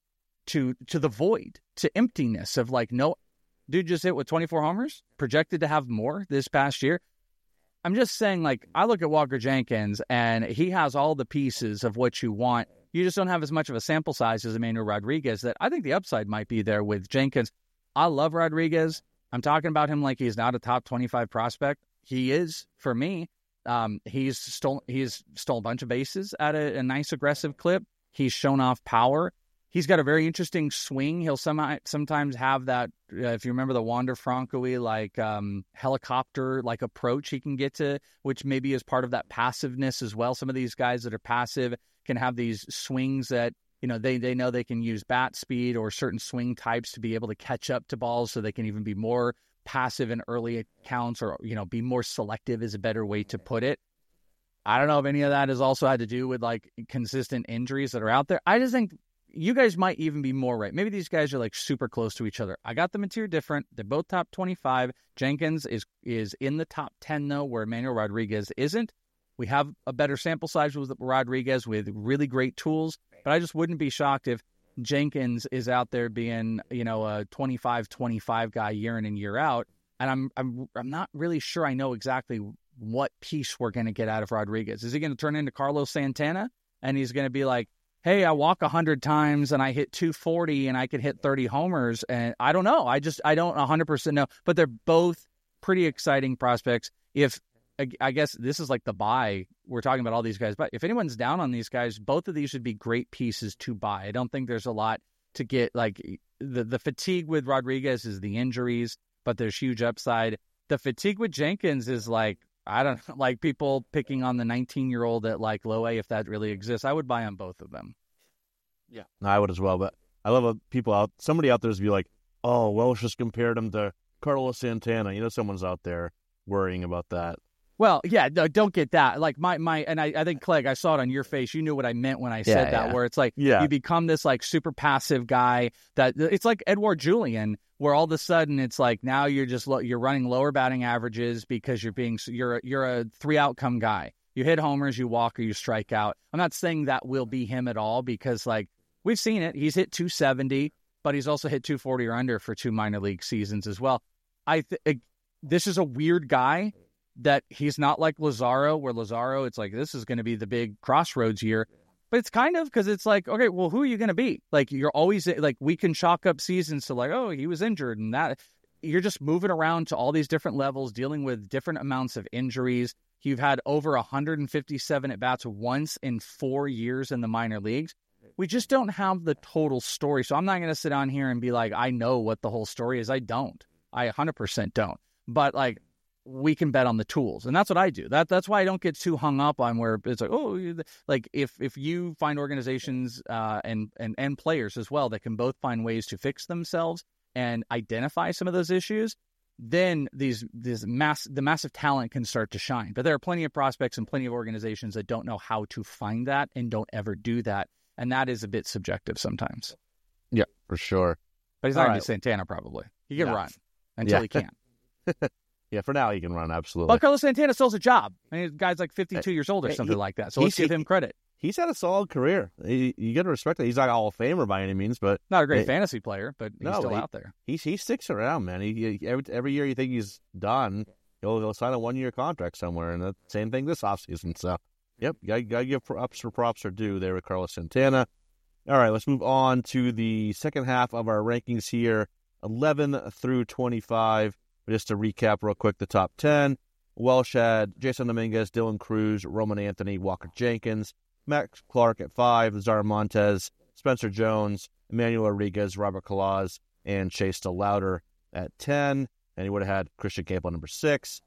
the void, to emptiness of like, no, dude just hit with 24 homers, projected to have more this past year. I'm just saying, like, I look at Walker Jenkins, and he has all the pieces of what you want. You just don't have as much of a sample size as Emmanuel Rodriguez. That I think the upside might be there with Jenkins. I love Rodriguez. I'm talking about him like he's not a top 25 prospect. He is for me. He's stolen a bunch of bases at a nice aggressive clip. He's shown off power. He's got a very interesting swing. He'll sometimes have that, if you remember the Wander Franco-y, like helicopter like approach he can get to, which maybe is part of that passiveness as well. Some of these guys that are passive can have these swings that, you know, they know they can use bat speed or certain swing types to be able to catch up to balls, so they can even be more passive in early accounts, or, you know, be more selective is a better way to put it. I don't know if any of that has also had to do with like consistent injuries that are out there. I just think you guys might even be more right. Maybe these guys are like super close to each other. I got them in tier different. They're both top 25. Jenkins is in the top 10 though, where Emmanuel Rodriguez isn't. We have a better sample size with Rodriguez with really great tools, but I just wouldn't be shocked if Jenkins is out there being, you know, a 25-25 guy year in and year out. And I'm not really sure I know exactly what piece we're going to get out of Rodriguez. Is he going to turn into Carlos Santana? And he's going to be like, hey, I walk 100 times and I hit 240 and I can hit 30 homers. And I don't know. I don't 100% know. But they're both pretty exciting prospects. I guess this is like the buy. We're talking about all these guys, but if anyone's down on these guys, both of these should be great pieces to buy. I don't think there's a lot to get. Like the fatigue with Rodriguez is the injuries, but there's huge upside. The fatigue with Jenkins is like, I don't like people picking on the 19-year-old at like low A, if that really exists. I would buy on both of them. Yeah, no, I would as well. But I love somebody out there is be like, oh, Welsh just compared him to Carlos Santana. You know, someone's out there worrying about that. Well, yeah, no, don't get that. Like and I think, Clegg, I saw it on your face. You knew what I meant when I said that, where it's like you become this like super passive guy that it's like Edouard Julien, where all of a sudden it's like now you're running lower batting averages because you're a 3-outcome guy. You hit homers, you walk, or you strike out. I'm not saying that will be him at all, because like we've seen it. He's hit 270, but he's also hit 240 or under for 2 minor league seasons as well. This is a weird guy. That he's not like Lazaro, where Lazaro, it's like, this is going to be the big crossroads year. But it's kind of, because it's like, okay, well, who are you going to be? Like, you're always, like, we can chalk up seasons to like, oh, he was injured and that. You're just moving around to all these different levels, dealing with different amounts of injuries. You've had over 157 at-bats once in 4 years in the minor leagues. We just don't have the total story. So I'm not going to sit on here and be like, I know what the whole story is. I don't. I 100% don't. But, like, we can bet on the tools, and that's what I do. That's why I don't get too hung up on where it's like, oh, like if you find organizations and players as well that can both find ways to fix themselves and identify some of those issues, then the massive talent can start to shine. But there are plenty of prospects and plenty of organizations that don't know how to find that and don't ever do that, and that is a bit subjective sometimes. Yeah, for sure. But he's not going to be Santana probably. He can run until he can't. Yeah, for now he can run, absolutely. But Carlos Santana still has a job. I mean, the guy's like 52 years old or something like that. So let's give him credit. He's had a solid career. You got to respect that. He's not a Hall of Famer by any means, but not a great fantasy player, but he's still out there. He sticks around, man. He every year you think he's done, he'll sign a 1-year contract somewhere, and the same thing this offseason. So, yep, got to give props are due there with Carlos Santana. All right, let's move on to the second half of our rankings here, 11 through 25. Just to recap real quick, the top 10. Welsh had Jason Dominguez, Dylan Cruz, Roman Anthony, Walker Jenkins, Max Clark at 5, Lazar Montes, Spencer Jones, Emmanuel Rodriguez, Robert Kalaz, and Chase DeLauder at 10. And he would have had Christian Campbell number 6.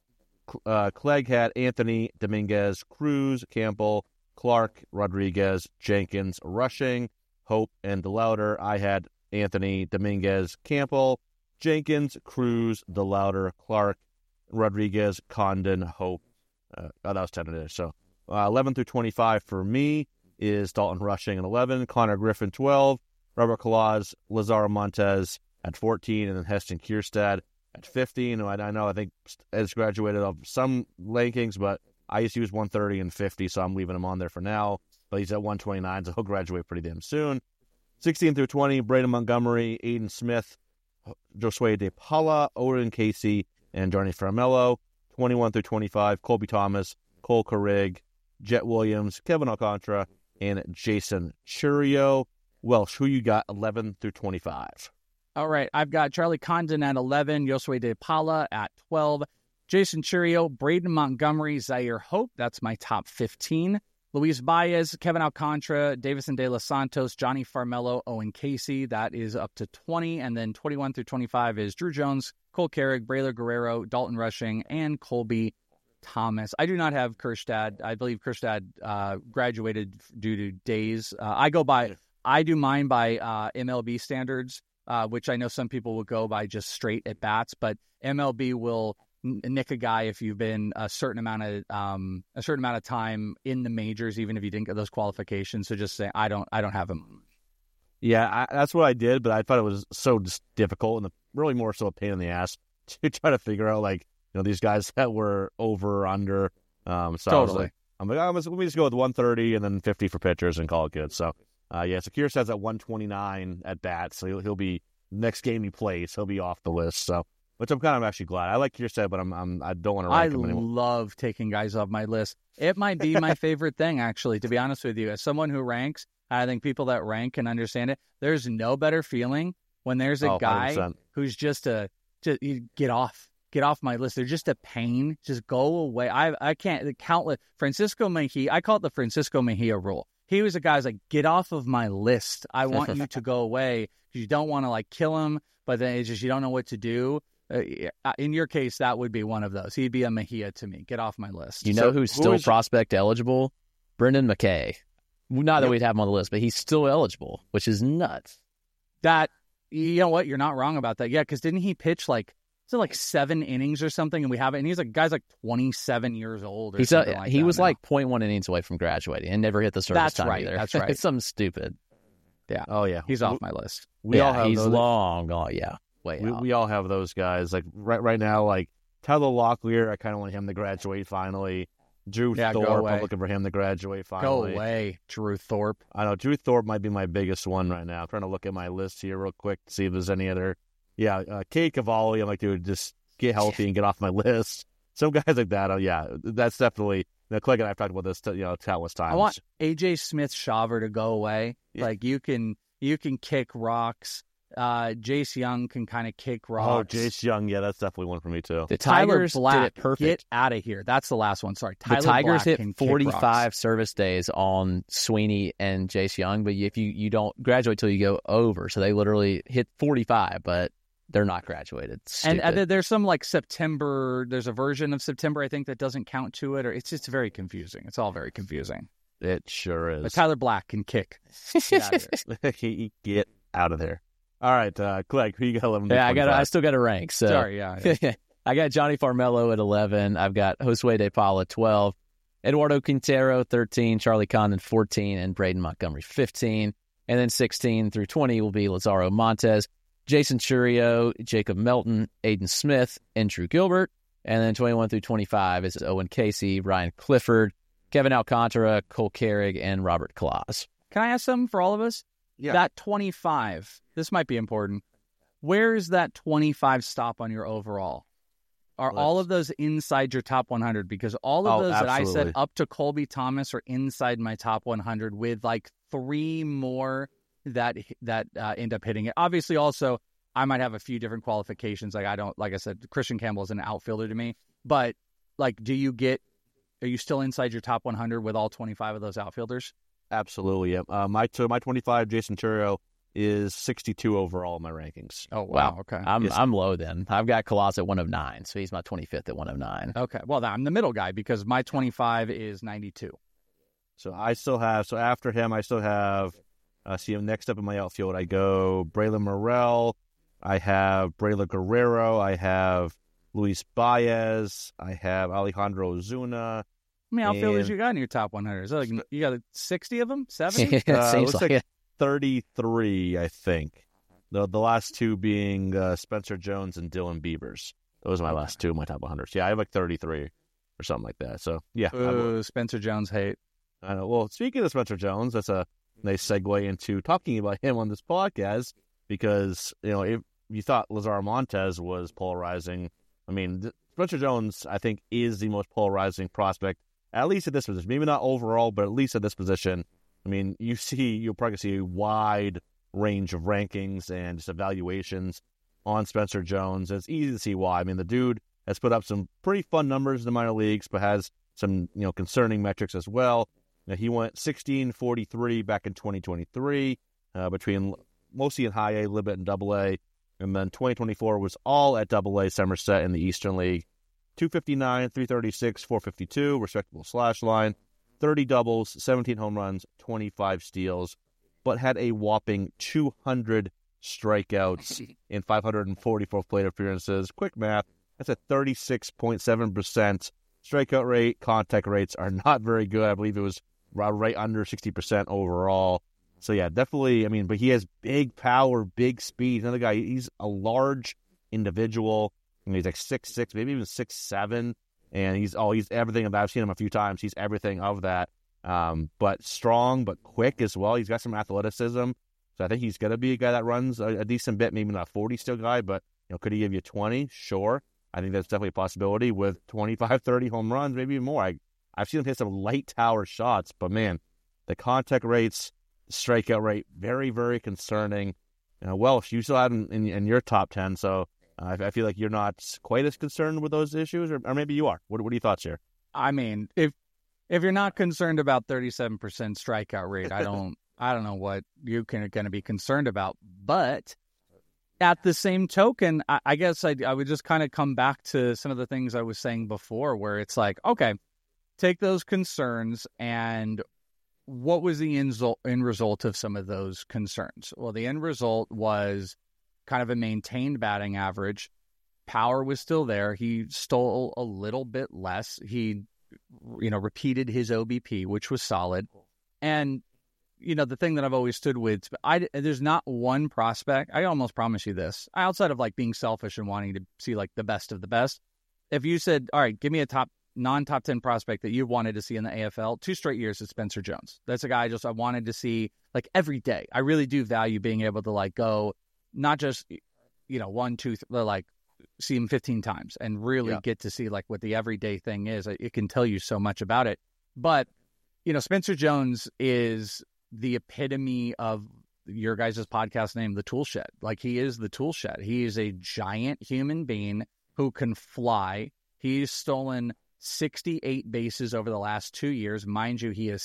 Clegg had Anthony, Dominguez, Cruz, Campbell, Clark, Rodriguez, Jenkins, rushing, Hope, and DeLauder. I had Anthony, Dominguez, Campbell, Jenkins, Cruz, DeLauder, Clark, Rodriguez, Condon, Hope. That was 10 today. So 11 through 25 for me is Dalton Rushing at 11, Connor Griffin 12, Robert Kalaz, Lazaro Montes at 14, and then Heston Kierstad at 15. I think Ed's graduated of some rankings, but I used to use 130 and 50, so I'm leaving him on there for now. But he's at 129, so he'll graduate pretty damn soon. 16 through 20, Braden Montgomery, Aiden Smith, Josue De Paula, Owen Casey, and Johnny Farmello. 21 through 25, Colby Thomas, Cole Carrig, Jet Williams, Kevin Alcantara, and Jason Churio. Welsh, who you got 11 through 25? All right, I've got Charlie Condon at 11, Josue De Paula at 12, Jason Churio, Braden Montgomery, Zaire Hope. That's my top 15. Luis Baez, Kevin Alcantara, Davison De Los Santos, Johnny Farmello, Owen Casey. That is up to 20. And then 21 through 25 is Drew Jones, Cole Carrig, Braylor Guerrero, Dalton Rushing, and Colby Thomas. I do not have Kierstad. I believe Kierstad graduated due to days. I do mine by MLB standards, which I know some people will go by just straight at bats, but MLB will nick a guy if you've been a certain amount of time in the majors, even if you didn't get those qualifications. So just say I don't have him. Yeah, that's what I did, but I thought it was so just difficult and really more so a pain in the ass to try to figure out these guys that were over or under. So totally. let me just go with 130 and then 50 for pitchers and call it good. So so Kierstad's at 129 at bat, so he'll be next game he plays, he'll be off the list. So. Which I'm kind of actually glad. I like Kierstad, but I don't want to rank him anymore. I love taking guys off my list. It might be my favorite thing, actually, to be honest with you. As someone who ranks, I think people that rank can understand it. There's no better feeling when there's a guy 100%. who's just get off my list. They're just a pain. Just go away. I can't countless Francisco Mejia. I call it the Francisco Mejia rule. He was a guy who's like, get off of my list. I want you to go away because you don't want to kill him, but then it's just you don't know what to do. In your case, that would be one of those. He'd be a Mejia to me. Get off my list. You know who's still prospect eligible? Brendan McKay. Not that we'd have him on the list, but he's still eligible, which is nuts. That, you know what? You're not wrong about that. Yeah, because didn't he pitch 7 innings or something? And we have it. And he's guy's 27 years old. Or something like he that was now. 0.1 innings away from graduating and never hit the service time either. That's right. It's something stupid. Yeah. Oh, yeah. He's off my list. We all have he's those. long gone. Yeah. We all have those guys. Right now, Tyler Locklear, I kind of want him to graduate finally. Drew Thorpe, I'm looking for him to graduate finally. Go away, Drew Thorpe. I know Drew Thorpe might be my biggest one right now. I'm trying to look at my list here real quick to see if there's any other. Yeah, Kate Cavalli, I'm like, dude, just get healthy and get off my list. Some guys like that. Oh yeah, that's definitely. Clegg and I've talked about this, countless times. I want AJ Smith-Shawver to go away. Yeah. You can kick rocks. Jace Young can kind of kick rocks. Oh, Jace Young, yeah, that's definitely one for me too. The Tigers Black, did it perfect. Get out of here. That's the last one. Sorry, the Tigers Black hit 45 service days on Sweeney and Jace Young, but if you don't graduate till you go over, so they literally hit 45, but they're not graduated. Stupid. And there's some September. There's a version of September I think that doesn't count to it, or it's just very confusing. It's all very confusing. It sure is. But Tyler Black can kick. Get out of here. Get out of there. All right, Clegg, who you got 11? Yeah, I still got to rank. So. Sorry, yeah. I got Johnny Farmello at 11. I've got Josue De Paula 12, Eduardo Quintero 13, Charlie Condon 14, and Braden Montgomery 15. And then 16 through 20 will be Lazaro Montes, Jason Churio, Jacob Melton, Aiden Smith, and Drew Gilbert. And then 21 through 25 is Owen Casey, Ryan Clifford, Kevin Alcantara, Cole Carrig, and Robert Kalaz. Can I ask something for all of us? Yeah. That 25, this might be important. Where is that 25 stop on your overall? Are all of those inside your top 100? Because all of those absolutely. that I said up to Colby Thomas are inside my top 100 with like 3 more that end up hitting it. Obviously, also, I might have a few different qualifications. Like I said, Christian Campbell is an outfielder to me. But like, are you still inside your top 100 with all 25 of those outfielders? Absolutely, yeah. My 25, Jason Chourio, is 62 overall in my rankings. Oh, wow. Okay. I'm low then. I've got Colás at 109, so he's my 25th at 109. Okay. Well, I'm the middle guy because my 25 is 92. So after him, I still have, see him next up in my outfield. I go Braylon Morrell. I have Braylon Guerrero. I have Luis Baez. I have Alejandro Ozuna. How many outfielders you got in your top 100? Is that like, you got 60 of them? 70? Seems like it. 33, I think. The last 2 being Spencer Jones and Dylan Beavers. Those are my last 2 of my top 100s. Yeah, I have like 33 or something like that. So, yeah. Spencer Jones hate. I know. Well, speaking of Spencer Jones, that's a nice segue into talking about him on this podcast because, if you thought Lazar Montes was polarizing, I mean, Spencer Jones, I think, is the most polarizing prospect, at least at this position. Maybe not overall, but at least at this position. I mean, you'll probably see a wide range of rankings and just evaluations on Spencer Jones. It's easy to see why. I mean, the dude has put up some pretty fun numbers in the minor leagues, but has some, concerning metrics as well. He went 16-43 back in 2023, between mostly in high A, a little bit in double A. And then 2024 was all at double A Somerset in the Eastern League. 259, 336, 452, respectable slash line. 30 doubles, 17 home runs, 25 steals, but had a whopping 200 strikeouts in 544 plate appearances. Quick math, that's a 36.7% strikeout rate. Contact rates are not very good. I believe it was right under 60% overall. So, yeah, definitely, but he has big power, big speed. Another guy, he's a large individual. He's like 6'6", maybe even 6'7", and he's everything. I've seen him a few times. He's everything of that, but strong, but quick as well. He's got some athleticism, so I think he's going to be a guy that runs a decent bit. Maybe not 40 still guy, but could he give you 20? Sure. I think that's definitely a possibility with 25, 30 home runs, maybe even more. I've seen him hit some light tower shots, but man, the contact rates, the strikeout rate, very, very concerning. Welsh, you still have him in your top 10, so I feel like you're not quite as concerned with those issues, or maybe you are. What are your thoughts here? I mean, if you're not concerned about 37% strikeout rate, I don't know what you're going to be concerned about. But at the same token, I guess I would just kind of come back to some of the things I was saying before, where it's like, okay, take those concerns and what was the end result of some of those concerns? Well, the end result was kind of a maintained batting average. Power was still there. He stole a little bit less. He, repeated his OBP, which was solid. And, the thing that I've always stood with, there's not one prospect. I almost promise you this, outside of like being selfish and wanting to see like the best of the best. If you said, all right, give me a non-top 10 prospect that you wanted to see in the AFL, 2 straight years, it's Spencer Jones. That's a guy I wanted to see like every day. I really do value being able to like go, not just, 1, 2, like see him 15 times and really get to see like what the everyday thing is. It can tell you so much about it. But, Spencer Jones is the epitome of your guys' podcast name, The Tool Shed. Like he is the tool shed. He is a giant human being who can fly. He's stolen 68 bases over the last 2 years. Mind you, he is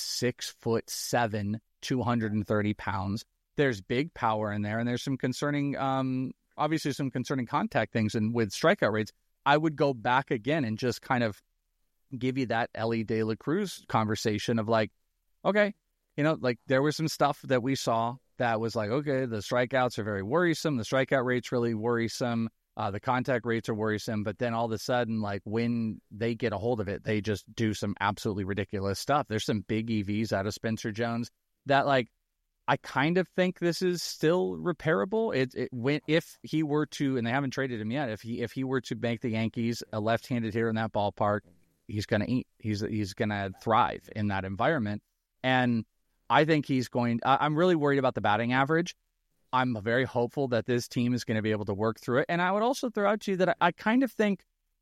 6'7", 230 pounds. There's big power in there, and there's some concerning, obviously some concerning contact things. And with strikeout rates, I would go back again and just kind of give you that Ellie De La Cruz conversation of like, okay, like there was some stuff that we saw that was like, okay, the strikeouts are very worrisome. The strikeout rate's really worrisome. The contact rates are worrisome. But then all of a sudden, like when they get a hold of it, they just do some absolutely ridiculous stuff. There's some big EVs out of Spencer Jones that like, I kind of think this is still repairable. If he were to, and they haven't traded him yet, if he were to make the Yankees a left-handed hitter in that ballpark, he's going to eat. He's going to thrive in that environment. And I think I'm really worried about the batting average. I'm very hopeful that this team is going to be able to work through it. And I would also throw out to you that I kind of think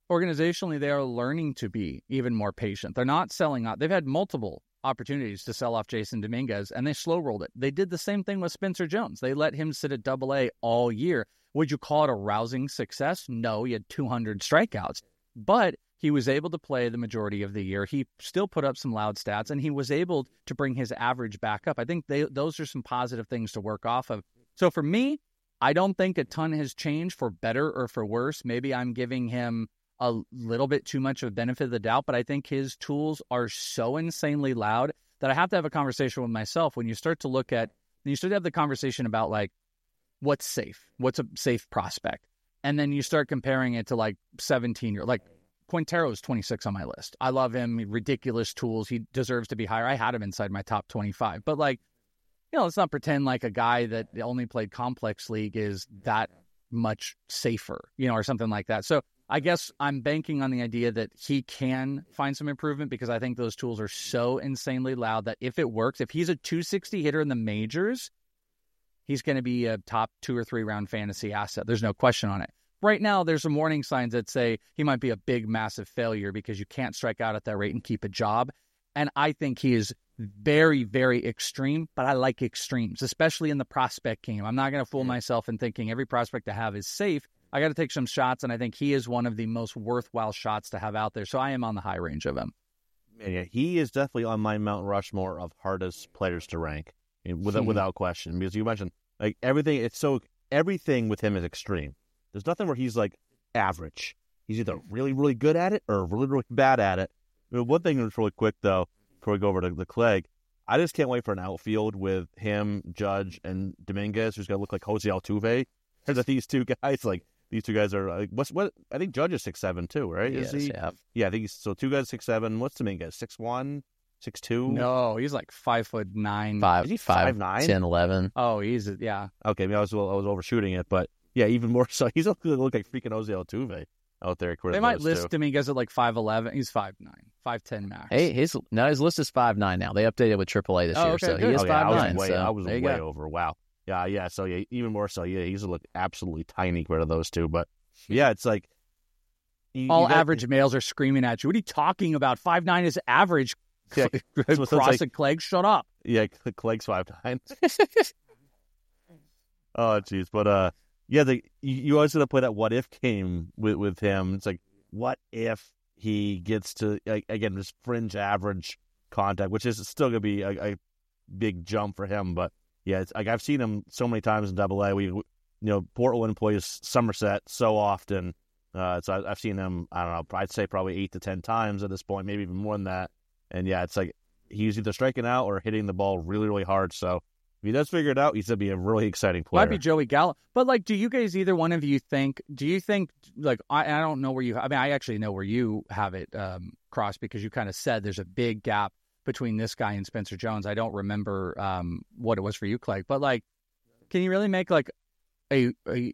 organizationally, they are learning to be even more patient. They're not selling out. They've had multiple opportunities to sell off Jason Dominguez, and they slow rolled it. They did the same thing with Spencer Jones. They let him sit at Double-A all year. Would you call it a rousing success? No, he had 200 strikeouts, but he was able to play the majority of the year. He still put up some loud stats, and he was able to bring his average back up. I think those are some positive things to work off of. So for me, I don't think a ton has changed for better or for worse. Maybe I'm giving him a little bit too much of a benefit of the doubt, but I think his tools are so insanely loud that I have to have a conversation with myself. When you start to have the conversation about like, what's safe? What's a safe prospect? And then you start comparing it to like 17-year, like Quintero is 26 on my list. I love him. Ridiculous tools. He deserves to be higher. I had him inside my top 25, but like, let's not pretend like a guy that only played complex league is that much safer, or something like that. So I guess I'm banking on the idea that he can find some improvement because I think those tools are so insanely loud that if it works, if he's a 260 hitter in the majors, he's going to be a top 2 or 3 round fantasy asset. There's no question on it. Right now, there's some warning signs that say he might be a big, massive failure because you can't strike out at that rate and keep a job. And I think he is very, very extreme, but I like extremes, especially in the prospect game. I'm not going to fool myself in thinking every prospect I have is safe. I got to take some shots, and I think he is one of the most worthwhile shots to have out there. So I am on the high range of him. Yeah, he is definitely on my Mount Rushmore of hardest players to rank, without question. Because you mentioned like everything with him is extreme. There's nothing where he's like average. He's either really, really good at it or really, really bad at it. One thing that's really quick though, before we go over to the Clegg, I just can't wait for an outfield with him, Judge, and Dominguez, who's gonna look like Jose Altuve. These two guys, like. These two guys are like, what? I think Judge is 6'7" too, right? Yes, is he? Yeah, I think so. 2 guys 6'7". What's Dominguez? 6'1", 6'2"? No, he's like 5'9". 5'9", 5'9", 10, 11. Oh, he's yeah. Okay, maybe I was overshooting it, but yeah, even more so. He's going to look like freaking Jose Altuve out there. They might list Dominguez at like 5'11". He's 5'9", 5'10" max. Hey, his list is 5'9" now. They updated with AAA this year, okay, so good. he is 5'9". I was way over. Wow. Yeah. So yeah, even more so. Yeah, he's look absolutely tiny compared to those two, but. Yeah, it's like average males are screaming at you. What are you talking about? 5'9" is average. Yeah, Cross and Clegg, shut up. Yeah, Clegg's 5'9". Oh, jeez. But you always gonna play that what if game with him. It's like, what if he gets to again this fringe average contact, which is still gonna be a big jump for him. But yeah, it's like I've seen him so many times in Double-A. Portland plays Somerset so often. So I've seen him, I don't know, I'd say probably 8 to 10 times at this point, maybe even more than that. And yeah, it's like he's either striking out or hitting the ball really, really hard. So if he does figure it out, he's going to be a really exciting player. Might be Joey Gallo. But like, do you guys, either one of you think, like, I don't know where I actually know where you have it crossed because you kind of said there's a big gap between this guy and Spencer Jones. I don't remember what it was for you, Clegg. But like, can you really make like a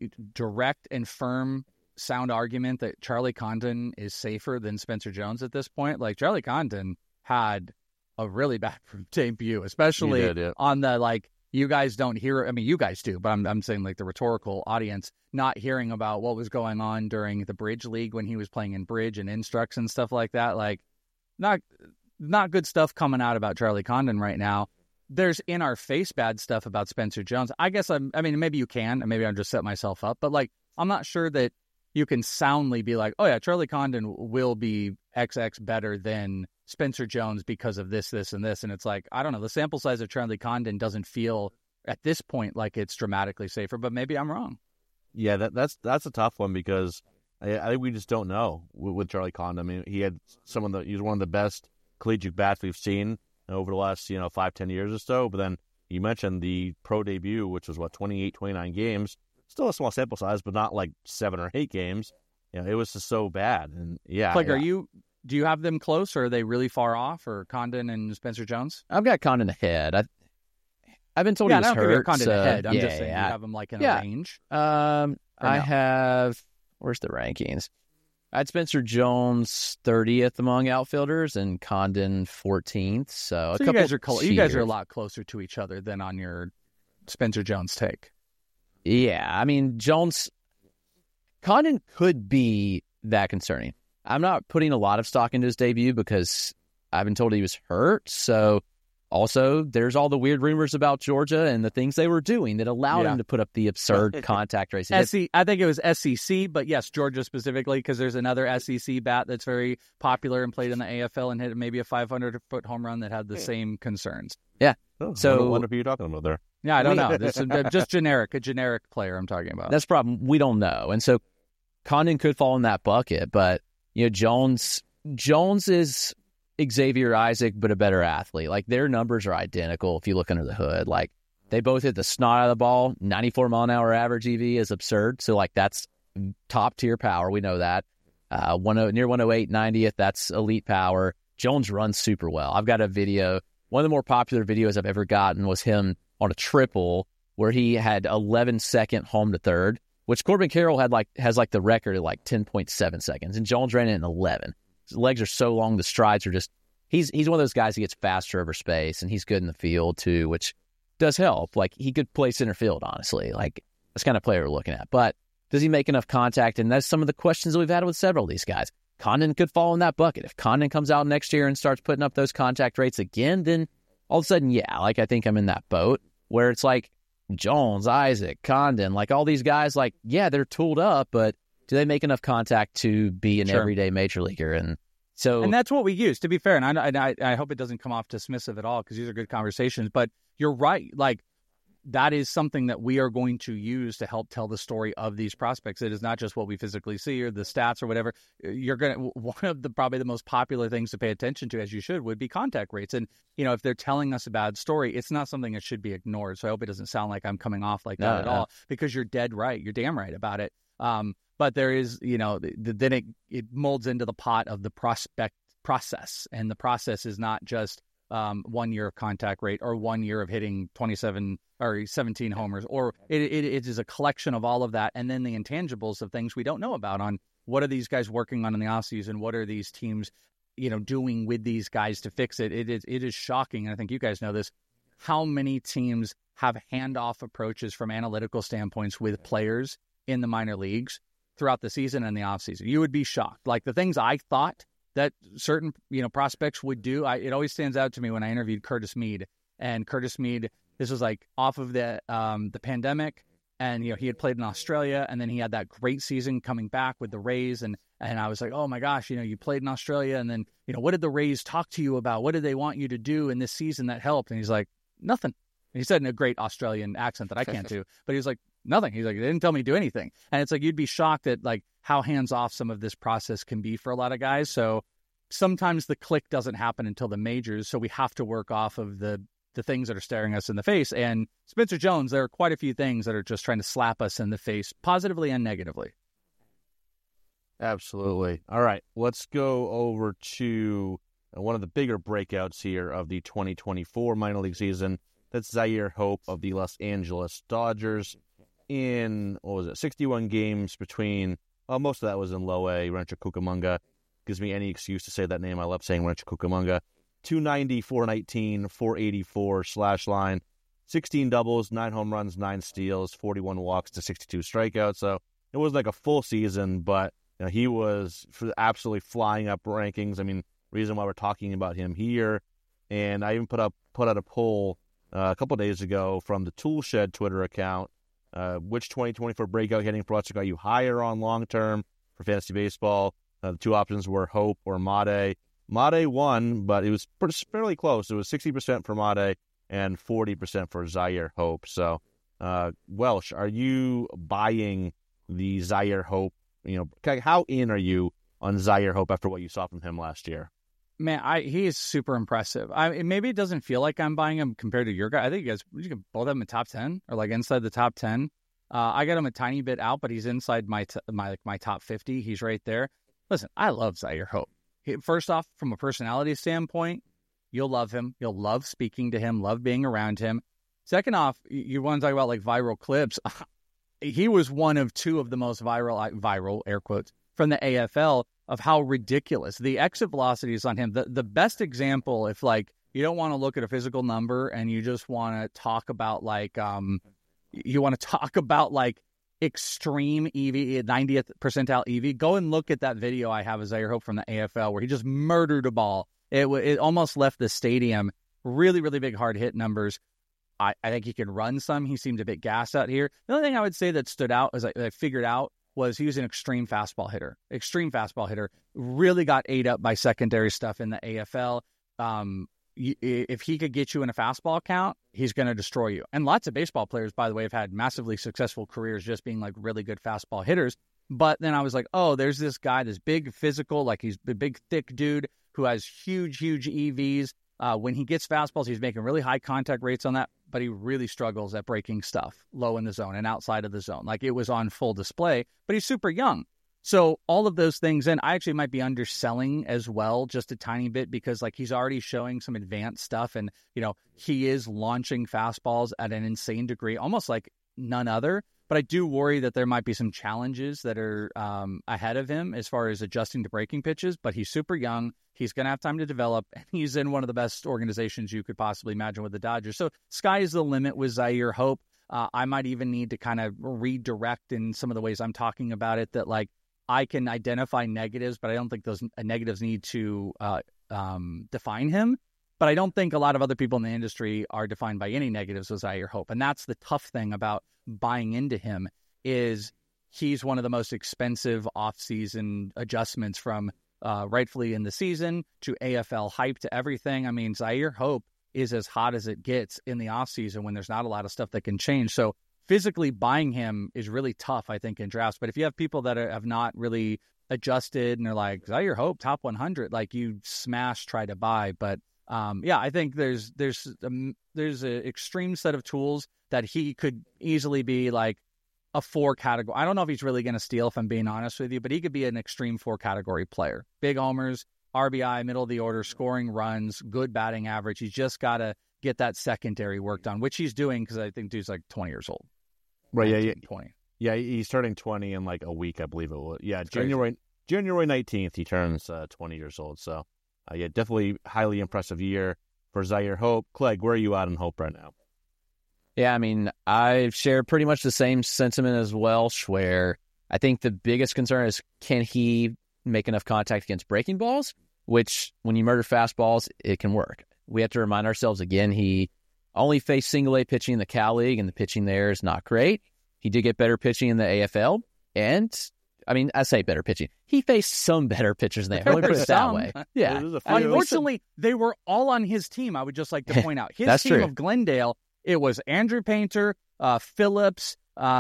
direct and firm sound argument that Charlie Condon is safer than Spencer Jones at this point? Like, Charlie Condon had a really bad debut, especially on the, like, you guys don't hear, I mean, you guys do, but I'm saying like the rhetorical audience not hearing about what was going on during the Bridge League when he was playing in Bridge and Instructs and stuff like that. Like, not good stuff coming out about Charlie Condon right now. There's in our face bad stuff about Spencer Jones. I guess maybe you can, and maybe I'm just setting myself up, but like, I'm not sure that you can soundly be like, oh yeah, Charlie Condon will be XX better than Spencer Jones because of this, this, and this. And it's like, I don't know, the sample size of Charlie Condon doesn't feel at this point like it's dramatically safer, but maybe I'm wrong. Yeah, that's a tough one because I think we just don't know with Charlie Condon. I mean, he's one of the best collegiate bats we've seen over the last 5-10 years or so. But then you mentioned the pro debut, which was 28, 29 games. Still a small sample size, but not like 7 or 8 games. It was just so bad. And yeah, like, do you have them close, or are they really far off, or Condon and Spencer Jones? I've got Condon ahead. I've been told he was hurt. I don't Condon ahead. I'm just saying you have him like in a range. I have, where's the rankings? I had Spencer Jones 30th among outfielders and Condon 14th. So you guys are a lot closer to each other than on your Spencer Jones take. Yeah, I mean, Condon could be that concerning. I'm not putting a lot of stock into his debut because I've been told he was hurt. So also there's all the weird rumors about Georgia and the things they were doing that allowed him to put up the absurd contact rates. I think it was SEC, but yes, Georgia specifically, because there's another SEC bat that's very popular and played in the AFL and hit maybe a 500-foot home run that had the same concerns. Yeah. So what are you talking about there? Yeah, I don't know. This is just a generic player I'm talking about. That's the problem. We don't know. And so Condon could fall in that bucket, but Jones is Xavier Isaac, but a better athlete. Like, their numbers are identical if you look under the hood. Like, they both hit the snot out of the ball. 94 mile an hour average EV is absurd. So, like, that's top tier power. We know that. Near 108, 90th, that's elite power. Jones runs super well. I've got a video. One of the more popular videos I've ever gotten was him on a triple where he had 11-second home to third, which Corbin Carroll has the record at 10.7 seconds, and Jones ran it in 11. His legs are so long, the strides are just he's one of those guys who gets faster over space, and he's good in the field too, which does help. Like, he could play center field, honestly. Like, that's the kind of player we're looking at. But does he make enough contact? And that's some of the questions that we've had with several of these guys. Condon could fall in that bucket. If Condon comes out next year and starts putting up those contact rates again, then all of a sudden, I think I'm in that boat where it's like Jones, Isaac, Condon, like all these guys, like, they're tooled up, but do they make enough contact to be an everyday major leaguer? And that's what we use, to be fair. And I hope it doesn't come off dismissive at all, because these are good conversations. But you're right. Like, that is something that we are going to use to help tell the story of these prospects. It is not just what we physically see or the stats or whatever. One of the probably the most popular things to pay attention to, as you should, would be contact rates. And, if they're telling us a bad story, it's not something that should be ignored. So I hope it doesn't sound like I'm coming off like that at all, because you're dead right. You're damn right about it. But there is, then it molds into the pot of the prospect process. And the process is not just 1 year of contact rate or 1 year of hitting 27 or 17 homers, or it is a collection of all of that. And then the intangibles of things we don't know about on what are these guys working on in the offseason? What are these teams, doing with these guys to fix it? It is shocking. And I think you guys know this, how many teams have handoff approaches from analytical standpoints with players in the minor leagues throughout the season and the offseason. You would be shocked. Like, the things I thought that certain, prospects would do, it always stands out to me when I interviewed Curtis Mead. And Curtis Mead, this was like off of the pandemic, and he had played in Australia, and then he had that great season coming back with the Rays, and I was like, oh my gosh, you played in Australia, and then what did the Rays talk to you about? What did they want you to do in this season that helped? And he's like, nothing. And he said in a great Australian accent that I can't do, but he was like, nothing. He's like, they didn't tell me to do anything. And it's like, you'd be shocked at like how hands-off some of this process can be for a lot of guys. So sometimes the click doesn't happen until the majors. So we have to work off of the things that are staring us in the face. And Spencer Jones, there are quite a few things that are just trying to slap us in the face, positively and negatively. Absolutely. All right, let's go over to one of the bigger breakouts here of the 2024 minor league season. That's Zaire Hope of the Los Angeles Dodgers. In, 61 games between, most of that was in low A, Rancho Cucamonga. Gives me any excuse to say that name. I love saying Rancho Cucamonga. 290, 419, 484 slash line, 16 doubles, 9 home runs, 9 steals, 41 walks to 62 strikeouts. So it was like a full season, but he was absolutely flying up rankings. I mean, reason why we're talking about him here. And I even put out a poll a couple days ago from the Toolshed Twitter account. Which 2024 breakout hitting prospect are you higher on long-term for fantasy baseball? The two options were Hope or Made. Made won, but it was fairly close. It was 60% for Made and 40% for Zaire Hope. So, Welsh, are you buying the Zaire Hope? How in are you on Zaire Hope after what you saw from him last year? Man, he is super impressive. Maybe it doesn't feel like I'm buying him compared to your guy. I think you can both have him in top 10 or like inside the top 10. I got him a tiny bit out, but he's inside my top 50. He's right there. Listen, I love Zaire Hope. First off, from a personality standpoint, you'll love him. You'll love speaking to him, love being around him. Second off, you want to talk about like viral clips. He was one of two of the most viral air quotes from the AFL of how ridiculous the exit velocities on him. The best example, if like you don't want to look at a physical number and you just want to talk about like extreme EV, 90th percentile EV. Go and look at that video I have of Zaire Hope from the AFL where he just murdered a ball. It almost left the stadium. Really, really big hard hit numbers. I think he can run some. He seemed a bit gassed out here. The only thing I would say that stood out, as I figured out, was he was an extreme fastball hitter. Really got ate up by secondary stuff in the AFL. If he could get you in a fastball count, he's going to destroy you. And lots of baseball players, by the way, have had massively successful careers just being like really good fastball hitters. But then I was like, oh, there's this guy, this big physical, like he's a big, thick dude who has huge EVs. When he gets fastballs, he's making really high contact rates on that, but he really struggles at breaking stuff low in the zone and outside of the zone. Like it was on full display, but he's super young. So all of those things, and I actually might be underselling as well, just a tiny bit, because like he's already showing some advanced stuff, and he is launching fastballs at an insane degree, almost like none other. But I do worry that there might be some challenges that are ahead of him as far as adjusting to breaking pitches. But he's super young. He's going to have time to develop. And he's in one of the best organizations you could possibly imagine with the Dodgers. So sky is the limit with Zaire Hope. I might even need to kind of redirect in some of the ways I'm talking about it, that like I can identify negatives, but I don't think those negatives need to define him. But I don't think a lot of other people in the industry are defined by any negatives with Zaire Hope. And that's the tough thing about buying into him, is he's one of the most expensive off-season adjustments from rightfully in the season to AFL hype to everything. I mean, Zaire Hope is as hot as it gets in the off-season when there's not a lot of stuff that can change. So physically buying him is really tough, I think, in drafts. But if you have people that have not really adjusted and they're like, Zaire Hope, top 100, like you smash, try to buy. But I think there's an extreme set of tools that he could easily be like a 4 category. I don't know if he's really going to steal, if I'm being honest with you, but he could be an extreme 4 category player. Big homers, RBI, middle of the order, scoring runs, good batting average. He's just got to get that secondary work done, which he's doing, because I think dude's like 20 years old. Right, 19, yeah. 20. Yeah, he's turning 20 in like a week, I believe it was. Yeah, January 19th, he turns 20 years old. So, definitely highly impressive year for Zaire Hope. Clegg, where are you at on Hope right now? Yeah, I mean, I share pretty much the same sentiment as Welsh, where I think the biggest concern is, can he make enough contact against breaking balls, which when you murder fastballs, it can work. We have to remind ourselves again, he only faced single-A pitching in the Cal League, and the pitching there is not great. He did get better pitching in the AFL, and I mean, I say better pitching. He faced some better pitchers than that. Let me put it that way. Yeah. Unfortunately, they were all on his team. I would just like to point out his team of Glendale. It was Andrew Painter, Phillips,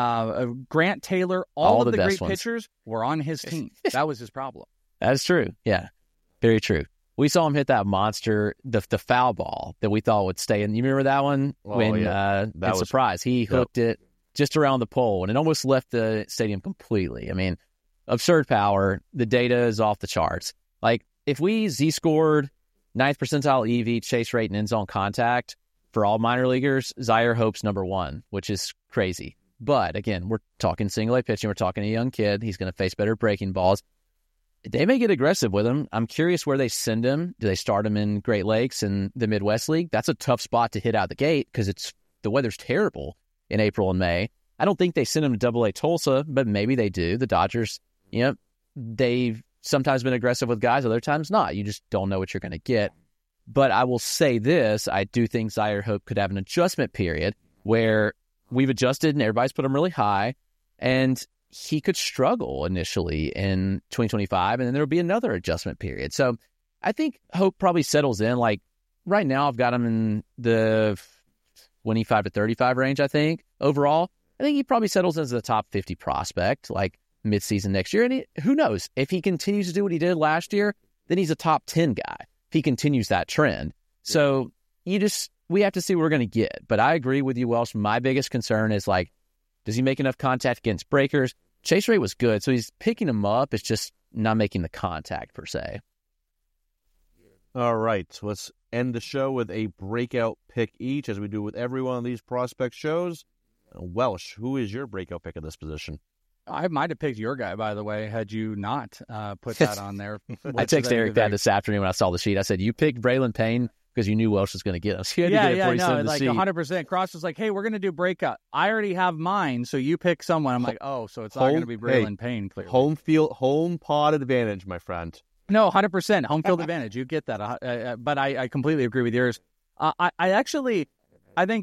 Grant Taylor. All of the great pitchers were on his team. That was his problem. That's true. Yeah, very true. We saw him hit that monster, the foul ball that we thought would stay in. You remember that one? That was surprise. He hooked it just around the pole, and it almost left the stadium completely. I mean, absurd power. The data is off the charts. Like, if we Z-scored 9th percentile EV, chase rate, and end-zone contact for all minor leaguers, Zaire Hope's number 1, which is crazy. But, again, we're talking single-A pitching. We're talking a young kid. He's going to face better breaking balls. They may get aggressive with him. I'm curious where they send him. Do they start him in Great Lakes in the Midwest League? That's a tough spot to hit out the gate because the weather's terrible in April and May. I don't think they send him to Double-A Tulsa, but maybe they do. The Dodgers, they've sometimes been aggressive with guys, other times not. You just don't know what you're going to get. But I will say this, I do think Zaire Hope could have an adjustment period where we've adjusted and everybody's put him really high, and he could struggle initially in 2025, and then there'll be another adjustment period. So I think Hope probably settles in. Like right now, I've got him in the 25 to 35 range, I think, overall. I think he probably settles as a top 50 prospect, like midseason next year. And who knows? If he continues to do what he did last year, then he's a top 10 guy. If he continues that trend. So we have to see what we're going to get. But I agree with you, Welsh. My biggest concern is, like, does he make enough contact against breakers? Chase rate was good, so he's picking them up. It's just not making the contact, per se. All right, so let's end the show with a breakout pick each, as we do with every one of these prospect shows. Welsh, who is your breakout pick of this position? I might have picked your guy, by the way, had you not put that on there. I texted Eric that this afternoon when I saw the sheet. I said, you picked Braylon Payne because you knew Welsh was going to get him. So you had to get it before he sent him the like seat. 100%. Cross was like, hey, we're going to do breakout. I already have mine, so you pick someone. I'm like, oh, so it's not going to be Braylon Payne, clearly. Home pod advantage, my friend. No, 100%. Home field advantage. You get that. But I completely agree with yours. I think,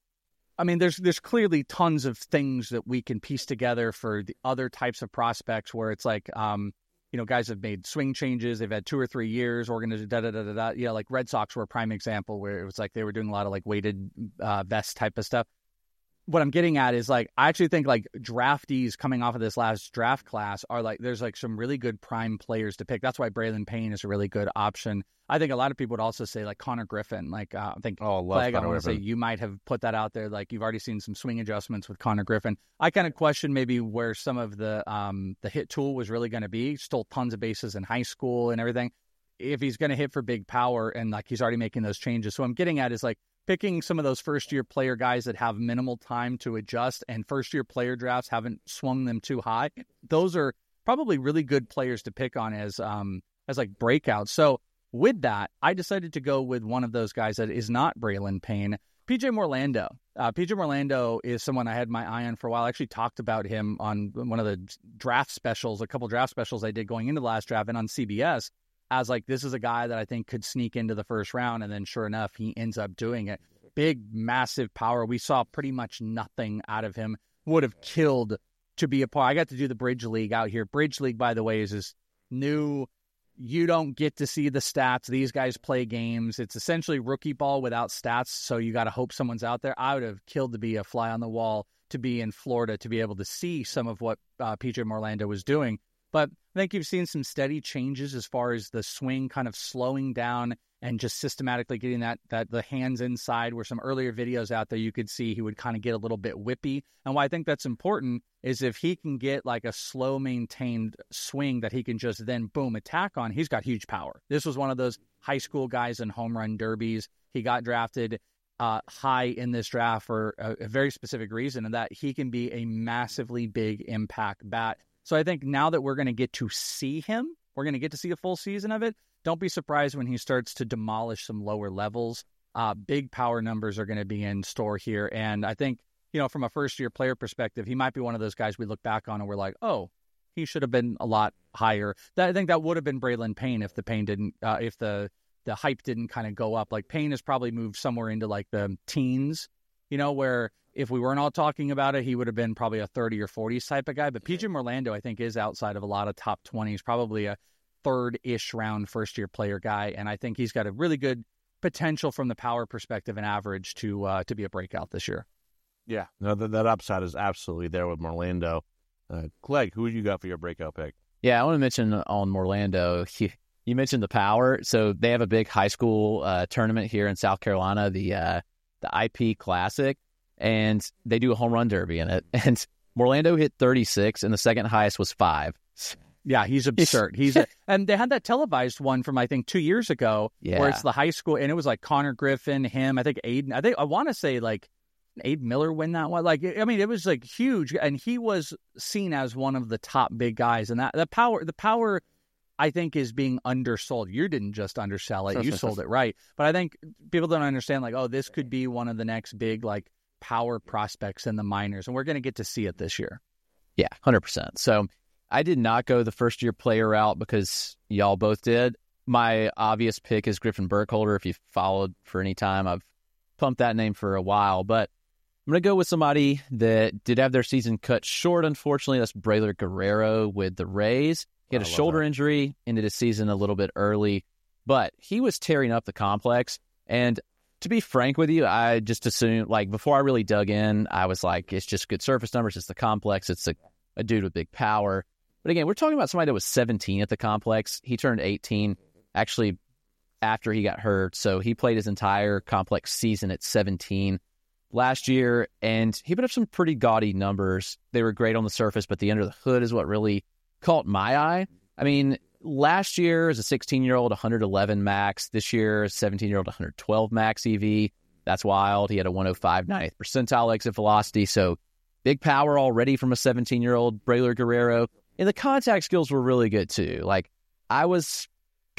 there's clearly tons of things that we can piece together for the other types of prospects where it's like, guys have made swing changes. They've had 2 or 3 years, organized, like Red Sox were a prime example where it was like they were doing a lot of like weighted vest type of stuff. What I'm getting at is like, I actually think like draftees coming off of this last draft class are like, there's like some really good prime players to pick. That's why Braylon Payne is a really good option. I think a lot of people would also say like Connor Griffin. Like I think Clegg, I want to say you might have put that out there. Like you've already seen some swing adjustments with Connor Griffin. I kind of question maybe where some of the hit tool was really going to be. He stole tons of bases in high school and everything. If he's going to hit for big power and like he's already making those changes. So what I'm getting at is like picking some of those first-year player guys that have minimal time to adjust and first-year player drafts haven't swung them too high. Those are probably really good players to pick on as like breakouts. So with that, I decided to go with one of those guys that is not Braylon Payne, PJ Morlando. PJ Morlando is someone I had my eye on for a while. I actually talked about him on one of the draft specials, a couple draft specials I did going into the last draft and on CBS. As like, this is a guy that I think could sneak into the first round. And then sure enough, he ends up doing it. Big, massive power. We saw pretty much nothing out of him. Would have killed to be a part. I got to do the Bridge League out here. Bridge League, by the way, is this new, you don't get to see the stats. These guys play games. It's essentially rookie ball without stats. So you got to hope someone's out there. I would have killed to be a fly on the wall, to be in Florida, to be able to see some of what PJ Morlando was doing. But I think you've seen some steady changes as far as the swing kind of slowing down and just systematically getting that the hands inside, where some earlier videos out there you could see he would kind of get a little bit whippy. And why I think that's important is if he can get like a slow maintained swing that he can just then boom attack on, he's got huge power. This was one of those high school guys in home run derbies. He got drafted high in this draft for a very specific reason, and that he can be a massively big impact bat. So I think now that we're going to get to see him, we're going to get to see a full season of it. Don't be surprised when he starts to demolish some lower levels. Big power numbers are going to be in store here. And I think, from a first-year player perspective, he might be one of those guys we look back on and we're like, oh, he should have been a lot higher. I think that would have been Braylon Payne if the Payne didn't, if the hype didn't kind of go up. Like Payne has probably moved somewhere into like the teens, where if we weren't all talking about it, he would have been probably a 30 or 40s type of guy. But PJ Morlando, I think, is outside of a lot of top 20s, probably a third-ish round first-year player guy. And I think he's got a really good potential from the power perspective and average to be a breakout this year. Yeah, no, that upside is absolutely there with Morlando. Clegg, who you got for your breakout pick? Yeah, I want to mention on Morlando, you mentioned the power. So they have a big high school tournament here in South Carolina, the IP Classic. And they do a home run derby in it. And Morlando hit 36, and the second highest was 5. Yeah, he's absurd. And they had that televised one from, I think, 2 years ago, where it's the high school, and it was like Connor Griffin, him, I think Aiden. I want to say like Aiden Miller win that one. Like, I mean, it was like huge, and he was seen as one of the top big guys. And the power, I think, is being undersold. You didn't just undersell it; you sold it right. But I think people don't understand. Like, oh, this could be one of the next big like power prospects in the minors, and we're going to get to see it this year. Yeah, 100%. So I did not go the first-year player route because y'all both did. My obvious pick is Griffin Burkholder. If you've followed for any time, I've pumped that name for a while, but I'm going to go with somebody that did have their season cut short, unfortunately. That's Braylor Guerrero with the Rays. He had a shoulder injury, ended his season a little bit early, but he was tearing up the complex. And to be frank with you, I just assumed, like, before I really dug in, I was like, it's just good surface numbers. It's the complex. It's a dude with big power. But again, we're talking about somebody that was 17 at the complex. He turned 18 actually after he got hurt. So he played his entire complex season at 17 last year, and he put up some pretty gaudy numbers. They were great on the surface, but the under the hood is what really caught my eye. I mean, last year as a 16-year-old, 111 max. This year, as a 17-year-old, 112 max EV. That's wild. He had a 105 90th percentile exit velocity. So big power already from a 17-year-old Braylor Guerrero. And the contact skills were really good too. Like, I was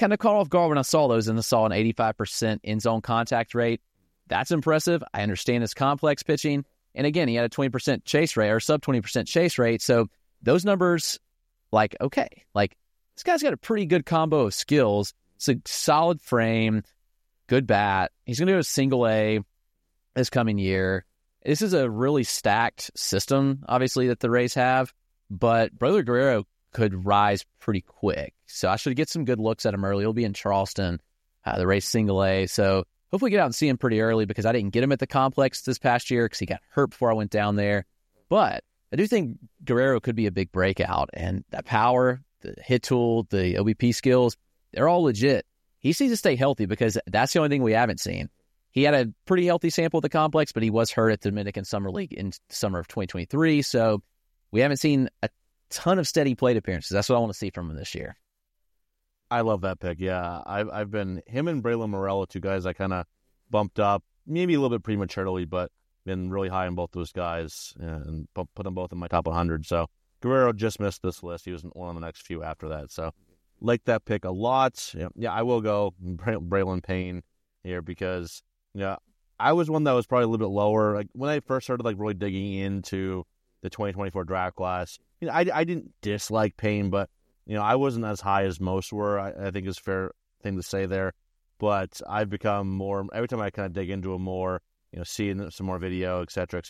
kind of caught off guard when I saw those, and I saw an 85% end zone contact rate. That's impressive. I understand his complex pitching. And again, he had a 20% chase rate or sub 20% chase rate. So those numbers, like, okay, like this guy's got a pretty good combo of skills. It's a solid frame, good bat. He's going to go to single A this coming year. This is a really stacked system, obviously, that the Rays have, but Brother Guerrero could rise pretty quick. So I should get some good looks at him early. He'll be in Charleston, the Rays single A. So hopefully get out and see him pretty early because I didn't get him at the complex this past year because he got hurt before I went down there. But I do think Guerrero could be a big breakout. And that power, the hit tool, the OBP skills, they're all legit. He needs to stay healthy because that's the only thing we haven't seen. He had a pretty healthy sample of the complex, but he was hurt at the Dominican Summer League in the summer of 2023. So we haven't seen a ton of steady plate appearances. That's what I want to see from him this year. I love that pick. Yeah, I've been him and Braylon Morello, two guys I kind of bumped up, maybe a little bit prematurely, but been really high on both those guys and put them both in my top 100. So Guerrero just missed this list. He was one of the next few after that. So like that pick a lot. Yeah, I will go Braylon Payne here because I was one that was probably a little bit lower. Like when I first started like really digging into the 2024 draft class, I didn't dislike Payne, but I wasn't as high as most were. I think it's a fair thing to say there. But I've become more, every time I kind of dig into him more, seeing some more video, et cetera,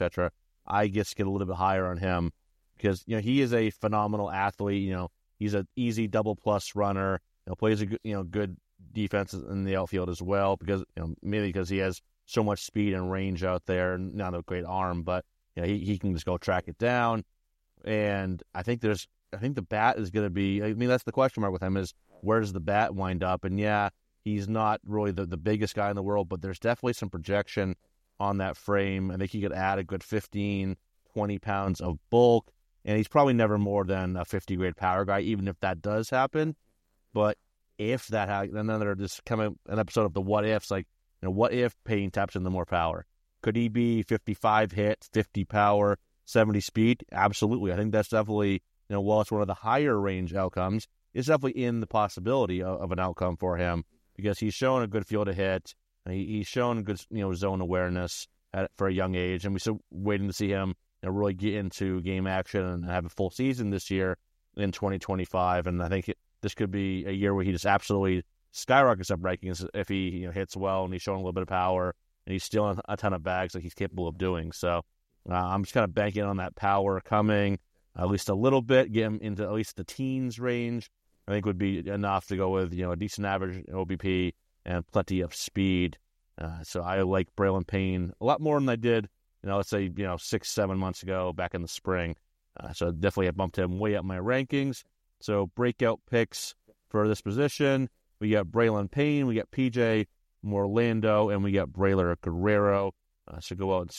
I just get a little bit higher on him because, he is a phenomenal athlete. He's an easy double plus runner. Plays a good defense in the outfield as well because, mainly because he has so much speed and range out there, not a great arm, but he can just go track it down. And I think the bat is going to be, that's the question mark with him is where does the bat wind up? And yeah, he's not really the biggest guy in the world, but there's definitely some projection on that frame. I think he could add a good 15, 20 pounds of bulk, and he's probably never more than a 50-grade power guy, even if that does happen. But if that happens, then there just come an episode of the what ifs, like, what if Payne taps into more power? Could he be 55 hit, 50 power, 70 speed? Absolutely. I think that's definitely, while it's one of the higher range outcomes, it's definitely in the possibility of an outcome for him because he's shown a good feel to hit. He's shown good, zone awareness for a young age, and we're still waiting to see him really get into game action and have a full season this year in 2025. And I think this could be a year where he just absolutely skyrockets up rankings if he hits well and he's showing a little bit of power and he's stealing a ton of bags like he's capable of doing. So I'm just kind of banking on that power coming at least a little bit, get him into at least the teens range. I think would be enough to go with a decent average OBP and plenty of speed. So I like Braylon Payne a lot more than I did, let's say 6-7 months ago back in the spring. So definitely I bumped him way up my rankings. So breakout picks for this position. We got Braylon Payne, we got PJ Morlando, and we got Brailer Guerrero. So go out and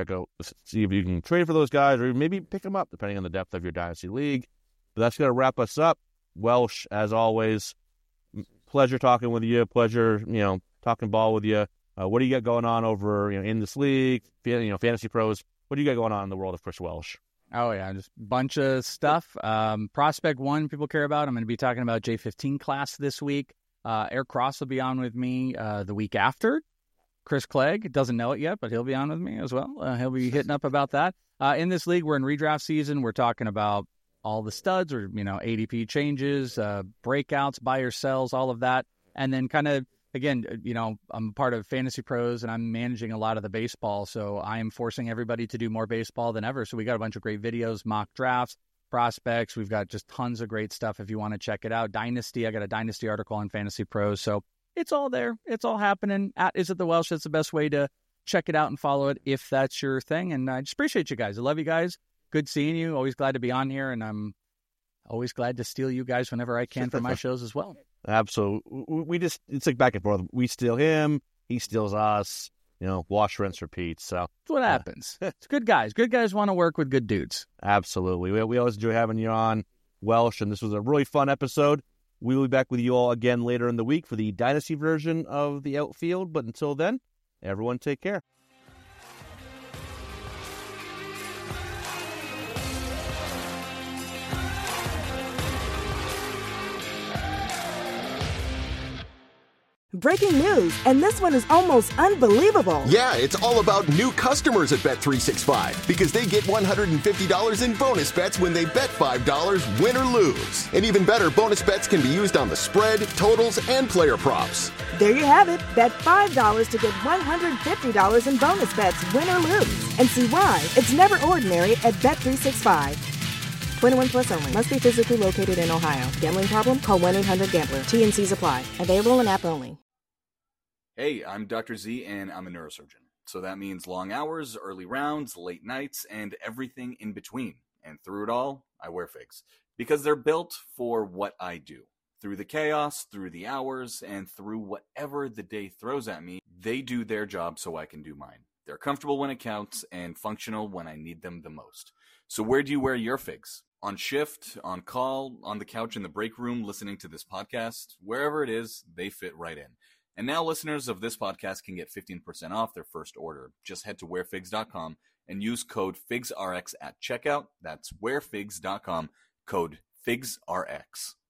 see if you can trade for those guys or maybe pick them up depending on the depth of your Dynasty League. But that's going to wrap us up. Welsh, as always, pleasure talking with you. Pleasure, talking ball with you. What do you got going on over, in this league? Fantasy Pros. What do you got going on in the world of Chris Welsh? Oh, yeah, just a bunch of stuff. Prospect 1, people care about. I'm going to be talking about J15 class this week. Eric Cross will be on with me the week after. Chris Clegg doesn't know it yet, but he'll be on with me as well. He'll be hitting up about that. In this league, we're in redraft season. We're talking about all the studs or, ADP changes, breakouts, buy or sells, all of that. And then kind of, again, I'm part of Fantasy Pros and I'm managing a lot of the baseball. So I am forcing everybody to do more baseball than ever. So we got a bunch of great videos, mock drafts, prospects. We've got just tons of great stuff if you want to check it out. Dynasty, I got a Dynasty article on Fantasy Pros. So it's all there. It's all happening. At Is It The Welsh? That's the best way to check it out and follow it if that's your thing. And I just appreciate you guys. I love you guys. Good seeing you. Always glad to be on here. And I'm always glad to steal you guys whenever I can for my shows as well. Absolutely. It's like back and forth. We steal him. He steals us. Wash, rinse, repeat. So that's what happens. It's good guys. Good guys want to work with good dudes. Absolutely. We always enjoy having you on, Welsh. And this was a really fun episode. We will be back with you all again later in the week for the Dynasty version of the Outfield. But until then, everyone take care. Breaking news, and this one is almost unbelievable. Yeah, it's all about new customers at Bet365 because they get $150 in bonus bets when they bet $5, win or lose. And even better, bonus bets can be used on the spread, totals, and player props. There you have it. Bet $5 to get $150 in bonus bets, win or lose. And see why it's never ordinary at Bet365. 21 plus only. Must be physically located in Ohio. Gambling problem? Call 1-800-GAMBLER. T&Cs apply. Available in app only. Hey, I'm Dr. Z, and I'm a neurosurgeon. So that means long hours, early rounds, late nights, and everything in between. And through it all, I wear figs. Because they're built for what I do. Through the chaos, through the hours, and through whatever the day throws at me, they do their job so I can do mine. They're comfortable when it counts, and functional when I need them the most. So where do you wear your figs? On shift, on call, on the couch in the break room, listening to this podcast? Wherever it is, they fit right in. And now listeners of this podcast can get 15% off their first order. Just head to wearfigs.com and use code FIGSRX at checkout. That's wearfigs.com, code FIGSRX.